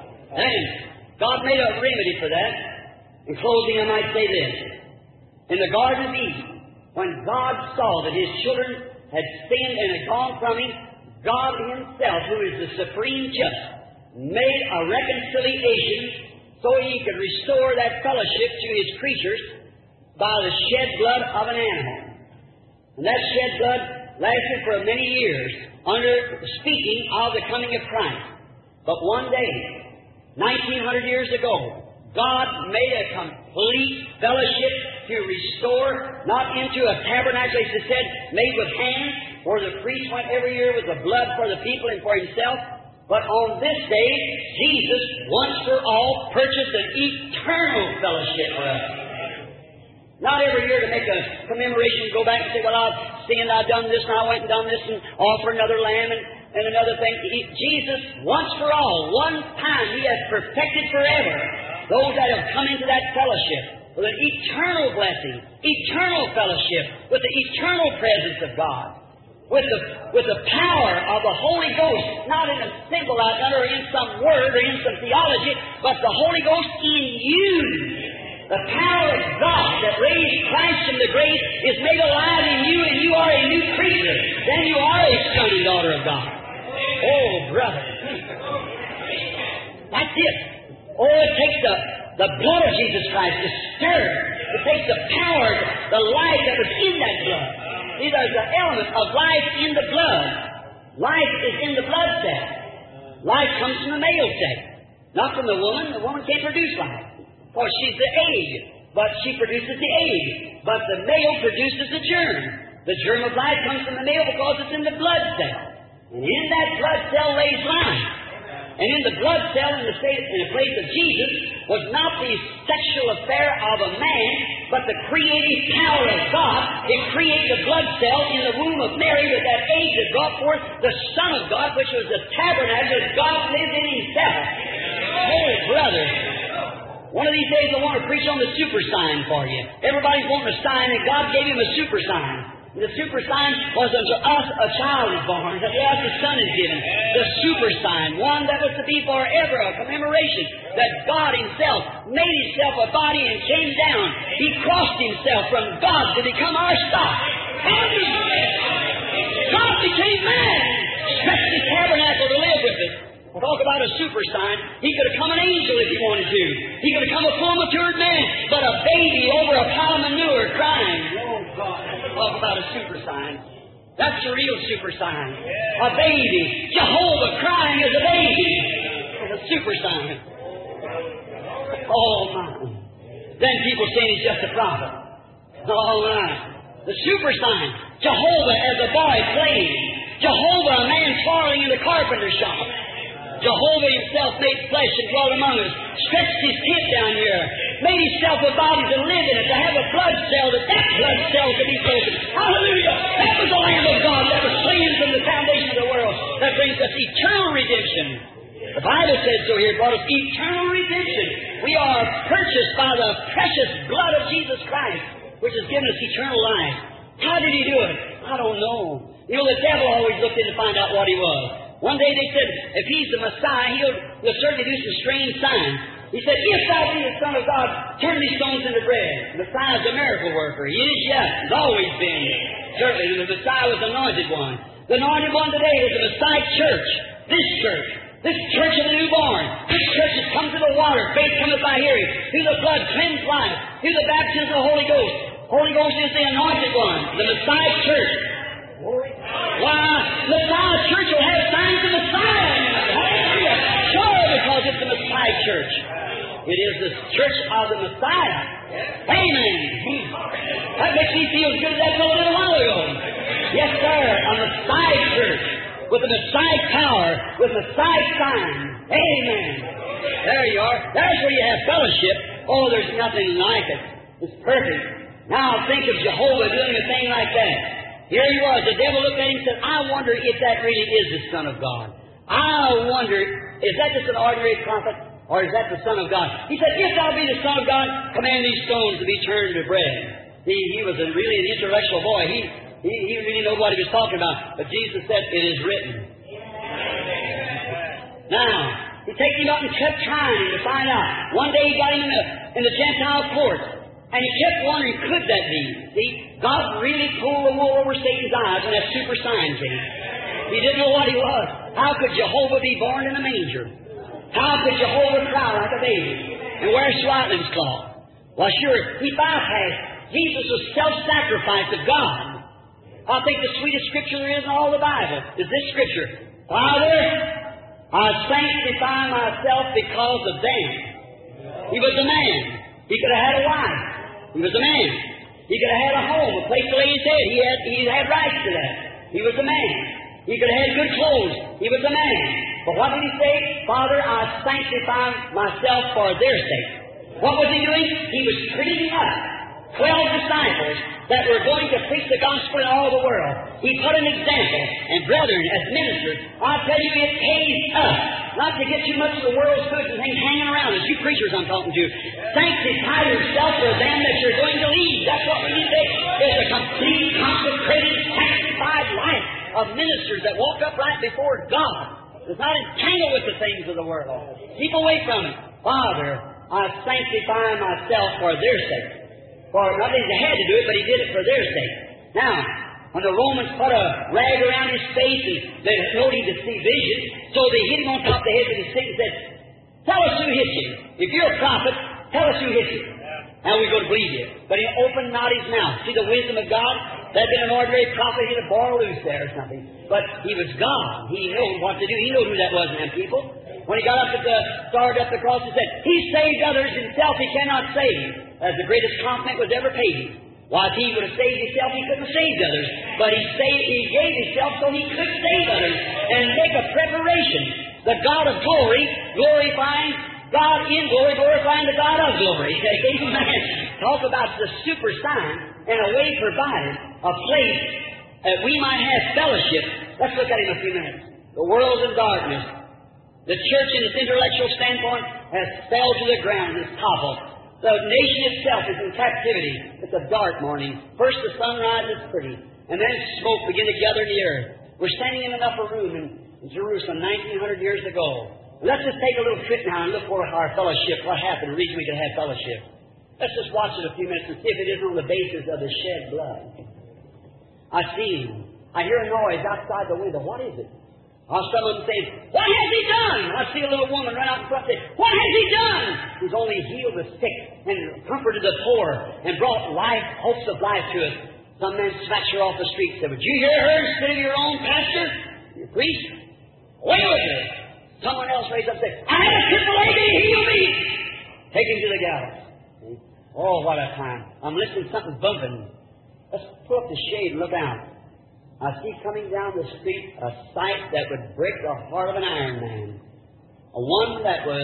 And God made a remedy for that. In closing, I might say this. In the Garden of Eden, when God saw that His children had sinned and had gone from Him, God Himself, who is the supreme judge, made a reconciliation so He could restore that fellowship to His creatures by the shed blood of an animal. And that shed blood lasted for many years under speaking of the coming of Christ. But one day, nineteen hundred years ago, God made a complete fellowship to restore, not into a tabernacle, as it said, made with hands, where the priest went every year with the blood for the people and for himself. But on this day, Jesus, once for all, purchased an eternal fellowship for us. Not every year to make a commemoration, go back and say, well, I've sinned, I've done this, and I went and done this, and offer another lamb and, and another thing. He, Jesus, once for all, one time, He has perfected forever those that have come into that fellowship with an eternal blessing, eternal fellowship, with the eternal presence of God. With the, with the power of the Holy Ghost, not in a single outlet or in some word or in some theology, but the Holy Ghost in you. The power of God that raised Christ from the grave is made alive in you, and you are a new creature. Then you are a son and daughter of God. Oh, brother. That's it. Oh, it takes the, the blood of Jesus Christ to stir. It takes the power, the life that was in that blood. See, there's an element of life in the blood. Life is in the blood cell. Life comes from the male sex, not from the woman. The woman can't produce life, for she's the egg, but she produces the egg. But the male produces the germ. The germ of life comes from the male because it's in the blood cell. And in that blood cell lays life. And in the blood cell in the, state, in the place of Jesus was not the sexual affair of a man, but the creative power of God. It created a blood cell in the womb of Mary with that egg that brought forth the Son of God, which was the tabernacle that God lived in Himself. Oh, brother. One of these days I want to preach on the super sign for you. Everybody's wanting a sign, and God gave him a super sign. The super sign was unto us a child is born, unto us a son is given. The super sign, one that was to be forever a commemoration that God Himself made Himself a body and came down. He crossed Himself from God to become our stock. God became man, stretched His tabernacle to live with us. Talk about a super sign. He could have come an angel if He wanted to. He could have come a full matured man, but a baby over a pile of manure crying. Oh, God. Talk about a super sign. That's the real super sign. A baby. Jehovah crying as a baby. It's a super sign. Oh, my. Then people say He's just a prophet. All right. The super sign. Jehovah as a boy playing. Jehovah a man toiling in the carpenter shop. Jehovah Himself made flesh and dwelt among us, stretched His tent down here, made Himself a body to live in it, to have a blood cell, that that blood cell could be broken. Hallelujah! That was the Lamb of God that was slain from the foundation of the world, that brings us eternal redemption. The Bible says so here, it brought us eternal redemption. We are purchased by the precious blood of Jesus Christ, which has given us eternal life. How did He do it? I don't know. You know, the devil always looked in to find out what He was. One day they said, if He's the Messiah, He'll, he'll certainly do some strange signs. He said, if Thou be the Son of God, turn these stones into bread. The Messiah's a miracle worker. He is, yes. He's always been. Certainly, the Messiah was the anointed one. The anointed one today is the Messiah church. This church. This church of the newborn. This church has come to the water. Faith cometh by hearing. Through the blood, cleansed life. Through the baptism of the Holy Ghost. Holy Ghost is the anointed one. The Messiah church. Why, Messiah church will have signs of Messiah. Hallelujah. Sure, because it's the Messiah church. It is the church of the Messiah. Amen. That makes me feel as good as that felt a little while ago. Yes, sir. A Messiah church with the Messiah power, with Messiah sign. Amen. There you are. There's where you have fellowship. Oh, there's nothing like it. It's perfect. Now think of Jehovah doing a thing like that. Here He was. The devil looked at Him and said, I wonder if that really is the Son of God. I wonder, is that just an ordinary prophet? Or is that the Son of God? He said, if Thou be the Son of God, command these stones to be turned to bread. He, he was a, really an intellectual boy. He, he, he really knew what He was talking about. But Jesus said, it is written. Now, He takes Him up and kept trying to find out. One day He got Him in the, in the Gentile court. And He kept wondering, could that be? See, God really pulled the wool over Satan's eyes when that super sign came. He didn't know what He was. How could Jehovah be born in a manger? How could Jehovah cry like a baby and wear swaddling's cloth? Well, sure, He bypassed. Jesus was self-sacrifice of God. I think the sweetest scripture there is in all the Bible is this scripture. Father, I sanctify myself because of them. He was a man. He could have had a wife. He was a man. He could have had a home, a place to lay his head. He had, he had rights to that. He was a man. He could have had good clothes. He was a man. But what did He say? Father, I sanctify myself for their sake. What was He doing? He was training up twelve disciples that were going to preach the gospel in all the world. He put an example. And brethren, as ministers, I tell you, it pays us not to get too much of the world's goods and things hanging around us. You preachers I'm talking to. Sanctify yourself for them that you're going to lead. That's what we need to take. There's a complete, consecrated, sanctified life of ministers that walk upright before God. It's not entangled with the things of the world. Keep away from it. Father, I sanctify myself for their sake. For not that He had to do it, but He did it for their sake. Now, when the Romans put a rag around His face and they told Him to see vision, so they hit Him on top of the head with His stick and said, tell us who hit you. If you're a prophet, tell us who hit you. Now we're going to believe you. But He opened not His mouth. See the wisdom of God? That had been an ordinary prophet, He'd have bore loose there or something. But He was God. He knew what to do. He knew who that was in them people. When He got up at the, started up the cross and said, He saved others, Himself He cannot save. That's the greatest compliment was ever paid Him. Why, if He would have saved Himself, He couldn't have saved others. But He saved, He gave Himself so He could save others and make a preparation. The God of glory glorifying God in glory, glorifying the God of glory. Amen. Talk about the super sign and a way provided, a place that we might have fellowship. Let's look at it in a few minutes. The world's in darkness. The church in its intellectual standpoint has fell to the ground and is toppled. The nation itself is in captivity. It's a dark morning. First the sun rises pretty, and then smoke begin to gather in the earth. We're standing in an upper room in, in Jerusalem nineteen hundred years ago. Let's just take a little trip now and look for our fellowship, what happened, the reason we could have fellowship. Let's just watch it a few minutes and see if it isn't on the basis of the shed blood. I see him. I hear a noise outside the window. What is it? Or someone saying, what has he done? I see a little woman run out in front and say, what has he done? He's only healed the sick and comforted the poor and brought life, hopes of life to us. Some man snatched her off the street and said, would you hear her instead of your own pastor? Your priest? Away with her. Someone else raised up and said, I had a cripple lady, heal me. Take him to the gallows. Oh, what a time. I'm listening to something bumping. Let's pull up the shade and look out. I see coming down the street a sight that would break the heart of an iron man. A one that was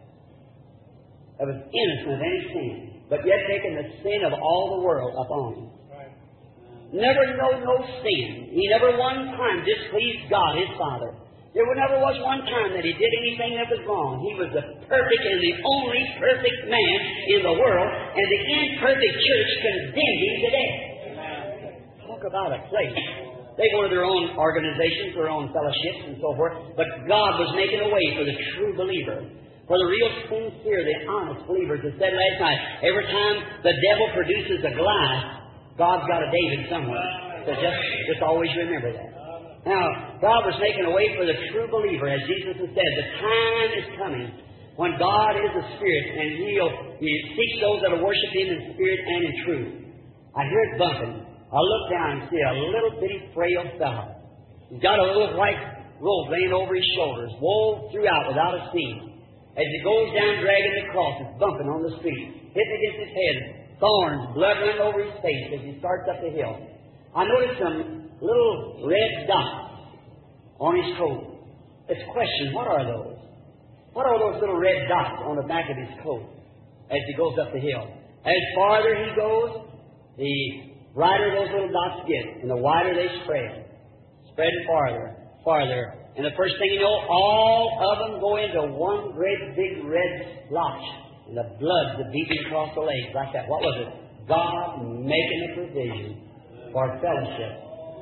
that was innocent of any sin, but yet taking the sin of all the world upon him. Right. Never know no sin. He never one time displeased God, his Father. There never was one time that he did anything that was wrong. He was the perfect and the only perfect man in the world, and the imperfect church condemned him today. Talk about a place. They wanted their own organizations, their own fellowships, and so forth. But God was making a way for the true believer, for the real sincere, the honest believers. As said last night, every time the devil produces a Goliath, God's got a David somewhere. So just, just always remember that. Now, God was making a way for the true believer, as Jesus has said. The time is coming when God is a Spirit, and He'll He seeks those that will worship Him in spirit and in truth. I hear it bumping. I look down and see a little bitty frail fellow. He's got a little white robe laying over his shoulders, wove throughout without a seam. As he goes down dragging the cross, it's bumping on the street, hitting against his head, thorns, blood running over his face as he starts up the hill. I noticed some little red dots on his coat. It's a question, what are those? What are those little red dots on the back of his coat as he goes up the hill? As farther he goes, the brighter those little dots get, and the wider they spread. Spreading farther, farther. And the first thing you know, all of them go into one great big red splotch. And the blood's beating across the legs like that. What was it? God making a provision for fellowship.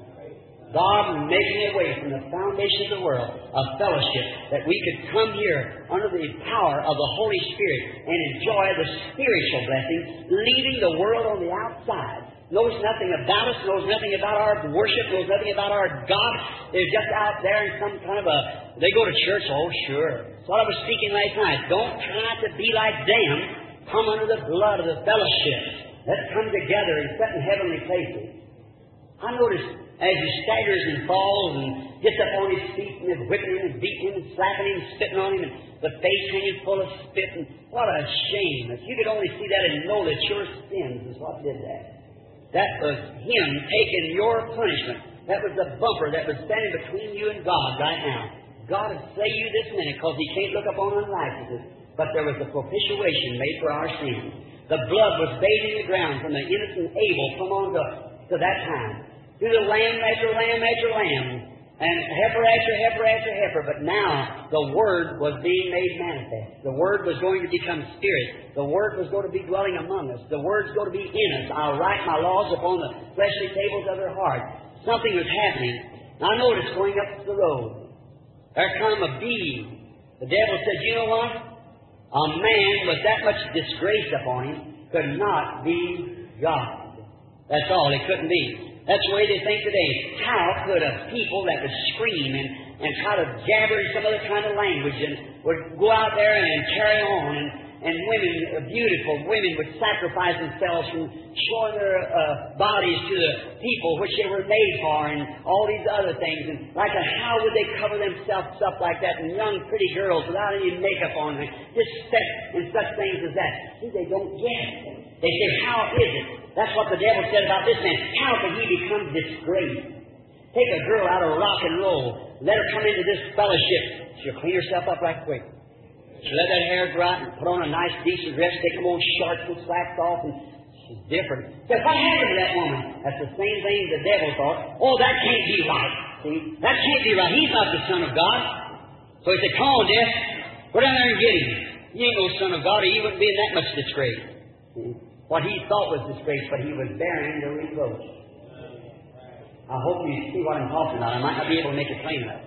God making a way from the foundation of the world, a fellowship, that we could come here under the power of the Holy Spirit and enjoy the spiritual blessings, leaving the world on the outside. Knows nothing about us, knows nothing about our worship, knows nothing about our God. They're just out there in some kind of a, they go to church, oh sure. That's what I was speaking last night. Don't try to be like them. Come under the blood of the fellowship. Let's come together and sit in heavenly places. I noticed as he staggers and falls and gets up on his feet and is whipping him and beating him and slapping him and spitting on him and the face hanging full of spit. And what a shame. If you could only see that and know that your sins is what did that. That was him taking your punishment. That was the bumper that was standing between you and God right now. God would slay you this minute because He can't look upon unrighteousness. But there was a propitiation made for our sins. The blood was bathing the ground from the innocent Abel come on to, to that time. Through the lamb after lamb after lamb. And heifer after heifer after heifer. But now the Word was being made manifest. The Word was going to become Spirit. The Word was going to be dwelling among us. The Word's going to be in us. I'll write my laws upon the fleshly tables of their heart. Something was happening. And I noticed going up the road, there come a bee. The devil said, you know what? A man with that much disgrace upon him could not be God. That's all. It couldn't be. That's the way they think today. How could a people that would scream and, and try to jabber in some other kind of language and would go out there and carry on, and, and women, beautiful women, would sacrifice themselves from showing their uh, bodies to the people which they were made for, and all these other things. And like a, how would they cover themselves up like that? And young, pretty girls without any makeup on, and just step in such things as that. See, they don't get it. They say, how is it? That's what the devil said about this man. How could he become disgraced? Take a girl out of rock and roll, let her come into this fellowship, She'll clean herself up right quick. She'll let that hair grow out and put on a nice, decent dress, take them old shorts and slacks off, and she's different. But what happened to that woman? That's the same thing the devil thought. Oh, that can't be right. See? That can't be right. He's not the Son of God. So he said, come on, Death. Go down there and get him. He ain't no Son of God, or he wouldn't be in that much disgrace. See? What he thought was disgrace, but he was bearing the reproach. I hope you see what I'm talking about. I might not be able to make it plain enough.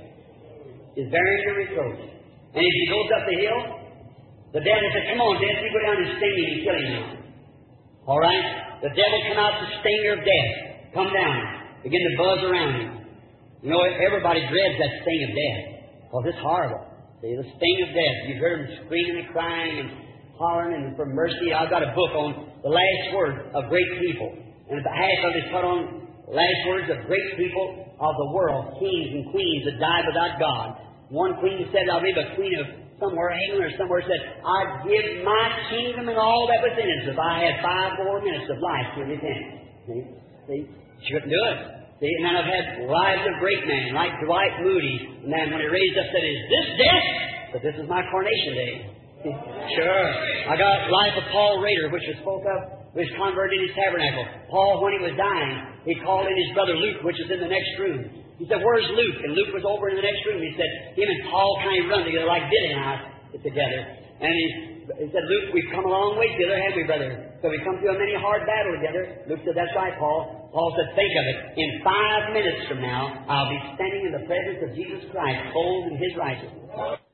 He's bearing the reproach. And as he goes up the hill, the devil said, come on, Death, you go down and sting him and kill him now. All right? The devil come out, the stinger of death. Come down. Begin to buzz around him. You know, everybody dreads that sting of death. Because it's horrible. See, the sting of death. You've heard them screaming and crying and hollering and for mercy. I've got a book on the last words of great people. And half of it's put on last words of great people of the world, kings and queens that died without God. One queen said, I believe a queen of somewhere, England or somewhere, said, I'd give my kingdom and all that was in it if I had five more minutes of life to repent. See? See? She couldn't do it. See? And then I've had lives of great men, like Dwight Moody. And then when he raised up, said, is this death? But this is my coronation day. Sure. I got life of Paul Rader, which was spoke of, was converted in his tabernacle. Paul, when he was dying, he called in his brother Luke, which was in the next room. He said, where's Luke? And Luke was over in the next room. He said, him and Paul kind of run together like Billy and I together. And he, he said, Luke, we've come a long way together, haven't we, brother? So we come through a many hard battle together. Luke said, that's right, Paul. Paul said, think of it. In five minutes from now, I'll be standing in the presence of Jesus Christ, clothed in His righteousness.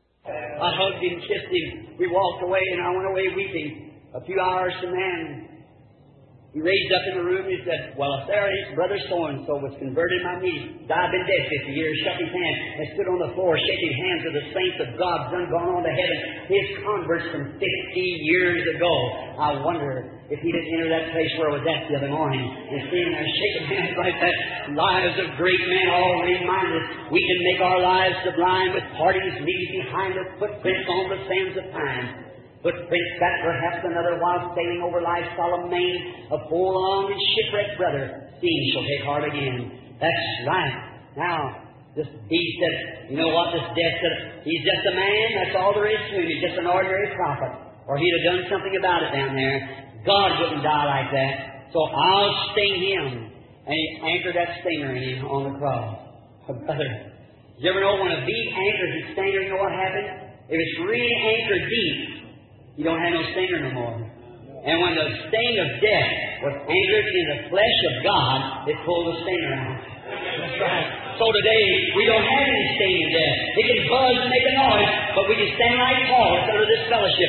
I hugged him, kissed him. We walked away, and I went away weeping. A few hours from then, he raised up in the room and he said, well, if there is brother so-and-so was converted in my knee, I've been dead fifty years, shut his hand, and stood on the floor shaking hands with the saints of God, done gone on to heaven, his converts from fifty years ago. I wonder if he didn't enter that place where I was at the other morning and seeing them shaking hands like that. Lives of great men all remind us we can make our lives sublime with parties leaving behind us footprints on the sands of time. Footprints that perhaps another while sailing over life's solemn main, a forlorn and shipwrecked brother, soon shall take heart again. That's right. Now, this beast said, you know what this death said? He's just a man, that's all there is to him. He's just an ordinary prophet. Or he'd have done something about it down there. God wouldn't die like that. So I'll sting him. And he anchored that stinger in him on the cross. Oh, brother, did you ever know when a bee anchors its stinger, you know what happened? If it's really anchored deep, you don't have no stinger no more. And when the sting of death was anchored in the flesh of God, it pulled the stinger out. That's right. So today, we don't have any sting in death. It can buzz and make a noise, but we can stand like Paul under this fellowship.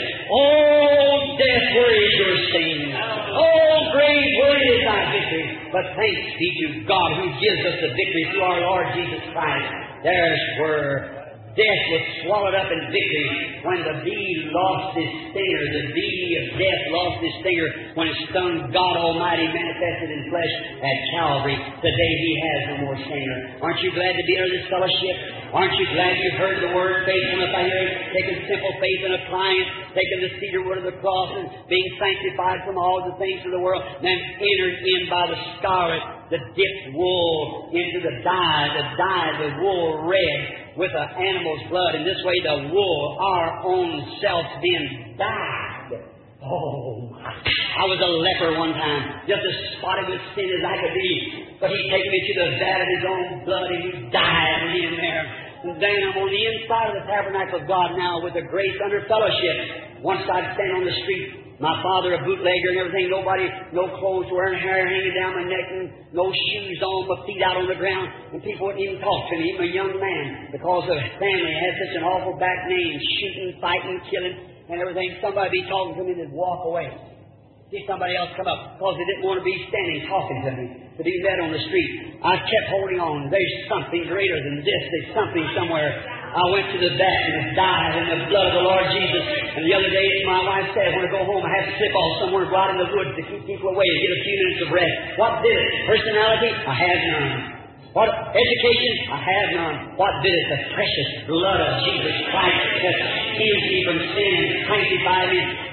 Oh, death, where is your sting? Oh, grave, where is thy victory? But thanks be to God who gives us the victory through our Lord Jesus Christ. There's where death was swallowed up in victory when the bee lost his stinger. The bee of death lost his stinger when it stung God Almighty manifested in flesh at Calvary. Today He has no more stinger. Aren't you glad to be under this fellowship? Aren't you glad you've heard the word faith from us? I hear it, taking simple faith and applying it, taking the cedar wood of the cross and being sanctified from all the things of the world, and then entered in by the scarlet, the dipped wool into the dye, the dye, the wool red with an animal's blood. In this way, the wool, our own self, being dyed. Oh, I was a leper one time, just as spotted with sin as I could be. But He taken me to the vat of His own blood, and He died me in there. And then I'm on the inside of the tabernacle of God now with the grace under fellowship. Once I'd stand on the street, my father a bootlegger and everything, nobody, no clothes wearing, hair hanging down my neck, and no shoes on, my feet out on the ground, and people wouldn't even talk to me, even a young man, because the family had such an awful back name, shooting, fighting, killing, and everything. Somebody be talking to me, they'd walk away. See somebody else come up, because they didn't want to be standing talking to me, to be met on the street. I kept holding on. There's something greater than this. There's something somewhere. I went to the vat and died in the blood of the Lord Jesus. And the other day, my wife said, when I go home, I have to slip off somewhere out in the woods to keep people away, to get a few minutes of rest. What did it? Personality? I have none. What education? I have none. What did it? The precious blood of Jesus Christ that heals me from sin and sanctified me,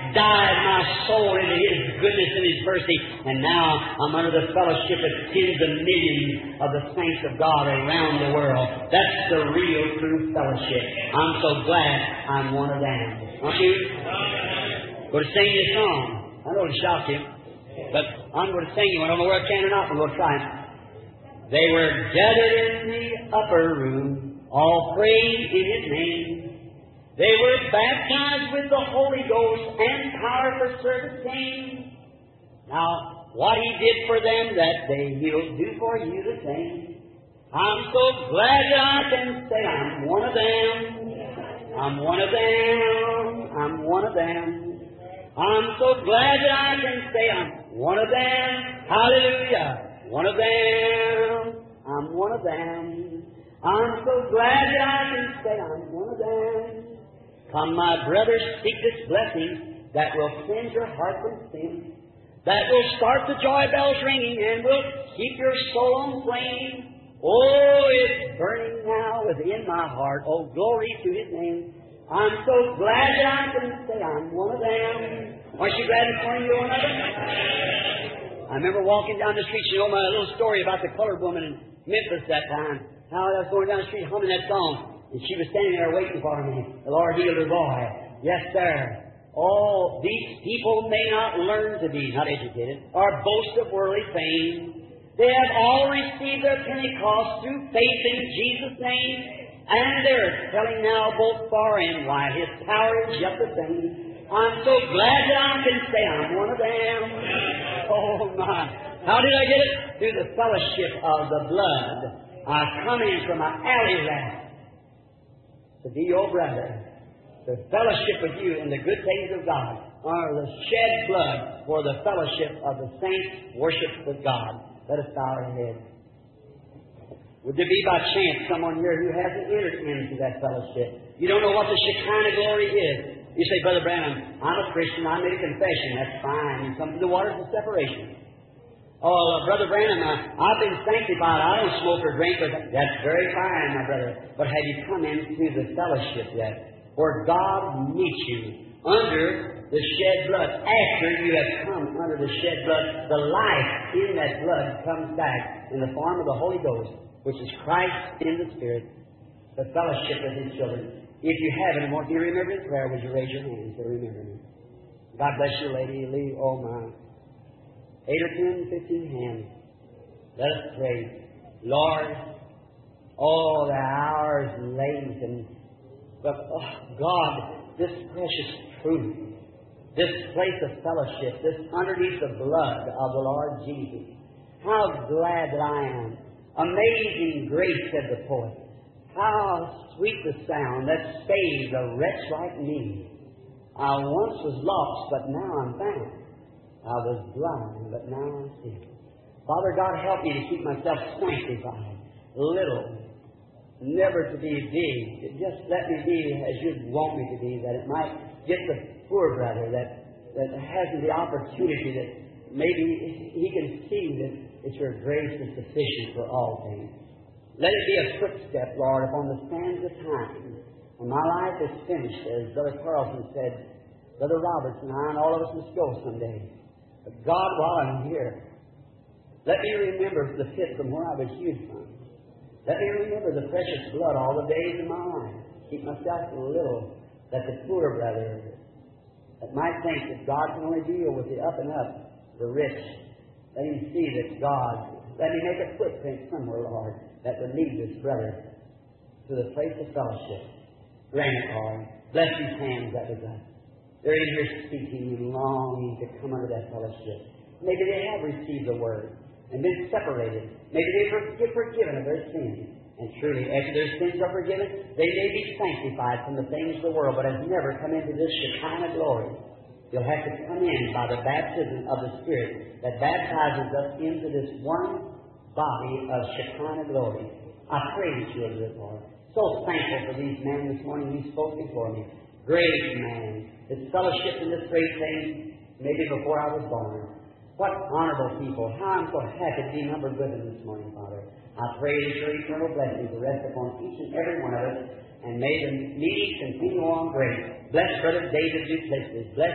died my soul into His goodness and His mercy, and now I'm under the fellowship of tens of millions of the saints of God around the world. That's the real, true fellowship. I'm so glad I'm one of them. Aren't you? I'm going to sing you a song. I know it'll shock you, but I'm going to sing you. I don't know where I can or not, but I'm going to try it. They were gathered in the upper room, all praying in His name. They were baptized with the Holy Ghost, and power for service came. Now, what He did for them that day, He'll do for you the same. I'm so glad that I can say I'm one of them. I'm one of them. I'm one of them. I'm so glad that I can say I'm one of them. Hallelujah. One of them. I'm one of them. I'm so glad that I can say I'm one of them. Come, my brothers, seek this blessing that will cleanse your heart from sin, that will start the joy bells ringing and will keep your soul on flame. Oh, it's burning now within my heart. Oh, glory to His name. I'm so glad that I can say I'm one of them. Aren't you glad this morning you're one of them? I remember walking down the street. You know my little story about the colored woman in Memphis that time. How I was going down the street humming that song. And she was standing there waiting for me. The Lord healed her boy. Yes, sir. Oh, these people may not learn to be, not educated, or boast of worldly fame. They have all received their Pentecost through faith in Jesus' name. And they're telling now both far and wide His power is yet the same. I'm so glad that I can say I'm one of them. Oh, my. How did I get it? Through the fellowship of the blood. I come in from an alley rat to be your brother, to fellowship with you in the good things of God, or the shed blood for the fellowship of the saints worship with God. Let us bow our heads. Would there be by chance someone here who hasn't entered into that fellowship? You don't know what the Shekinah glory is. You say, Brother Branham, I'm a Christian, I made a confession. That's fine. You come to the waters of separation. Oh, uh, Brother Branham, uh, I've been sanctified. I don't smoke or drink, but that's very fine, my brother. But have you come into the fellowship yet? Where God meets you under the shed blood. After you have come under the shed blood, the life in that blood comes back in the form of the Holy Ghost, which is Christ in the Spirit, the fellowship with His children. If you haven't, and want you to remember in prayer, would you raise your hand to remember me? God bless you, lady. Lee, oh my. Eight or ten, fifteen hands. Let us pray. Lord, oh, the hour is late, and but oh, God, this precious truth, this place of fellowship, this underneath the blood of the Lord Jesus. How glad that I am. Amazing grace, said the poet. How sweet the sound that saved a wretch like me. I once was lost, but now I'm found. I was blind, but now I see. Father God, help me to keep myself sanctified, little, never to be big. Just let me be as you'd want me to be, that it might get the poor brother that, that hasn't the opportunity, that maybe he can see that it's your grace is sufficient for all things. Let it be a footstep, Lord, upon the sands of time. When my life is finished, as Brother Carlson said, Brother Roberts and I and all of us must go someday. But God, while I'm here, let me remember the pit from where I was hewed from. Let me remember the precious blood all the days of my life. Keep myself little, that the poor brother that might think that God can only deal with the up and up, the rich. Let him see that God, let me make a footprint somewhere, Lord, that would lead this brother to the place of fellowship. Grant it, Lord. Bless these hands that was up. They're in here speaking and longing to come under that fellowship. Maybe they have received the Word and been separated. Maybe they've been forgiven of their sins. And truly, after their sins are forgiven, they may be sanctified from the things of the world, but have never come into this Shekinah glory. You'll have to come in by the baptism of the Spirit that baptizes us into this one body of Shekinah glory. I pray that you will do it, Lord. So thankful for these men this morning who spoke before me. Great man. It's fellowship in this great thing, maybe before I was born. What honorable people. How I'm so happy to be numbered with them this morning, Father. I pray that your eternal blessings will rest upon each and every one of us, and may the meeting continue on great. Bless Brother David Duplessis. Bless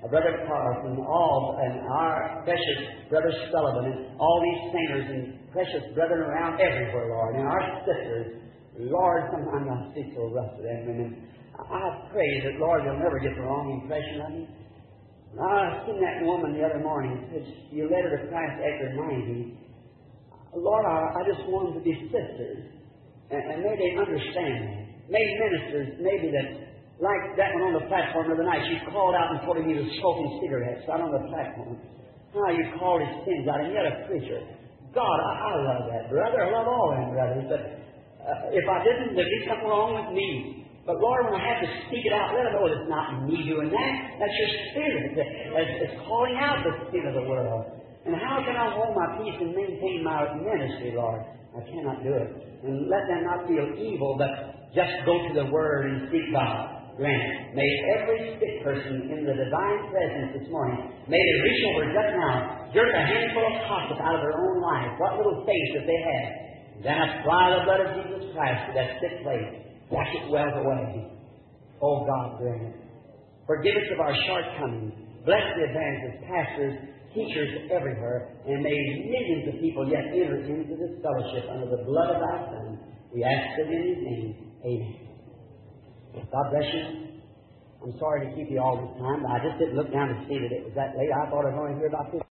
uh, Brother Carlson, all, and our precious Brother Sullivan, and all these singers and precious brethren around everywhere, Lord, and our sisters. Lord, sometimes I speak so rough to them, and I pray that, Lord, they'll never get the wrong impression of me. I seen that woman the other morning, said you led her to Christ after ninety. Lord, I, I just want them to be sisters, and, and may they understand me. May ministers, maybe that, like that one on the platform the other night, she called out and told him he was smoking cigarettes out on the platform. How you called his sins out, and yet a preacher. God, I, I love that brother. I love all them brothers, but uh, if I didn't, there'd be something wrong with me. But Lord, when I have to speak it out, let them know it's not me doing that. That's your Spirit. It's, it's calling out the sin of the world. And how can I hold my peace and maintain my ministry, Lord? I cannot do it. And let them not feel evil, but just go to the Word and seek God. Grant it. May every sick person in the divine presence this morning, may they reach over just now, jerk a handful of hospice out of their own life, what little faith that they had. Then apply the blood of Jesus Christ to that sick place. Wash it well away. Oh God, grant it. Forgive us of our shortcomings. Bless the evangelists, pastors, teachers everywhere, and may millions of people yet enter into this fellowship under the blood of our Son. We ask it in His name. Amen. God bless you. I'm sorry to keep you all this time, but I just didn't look down to see that it was that late. I thought I was only here about this.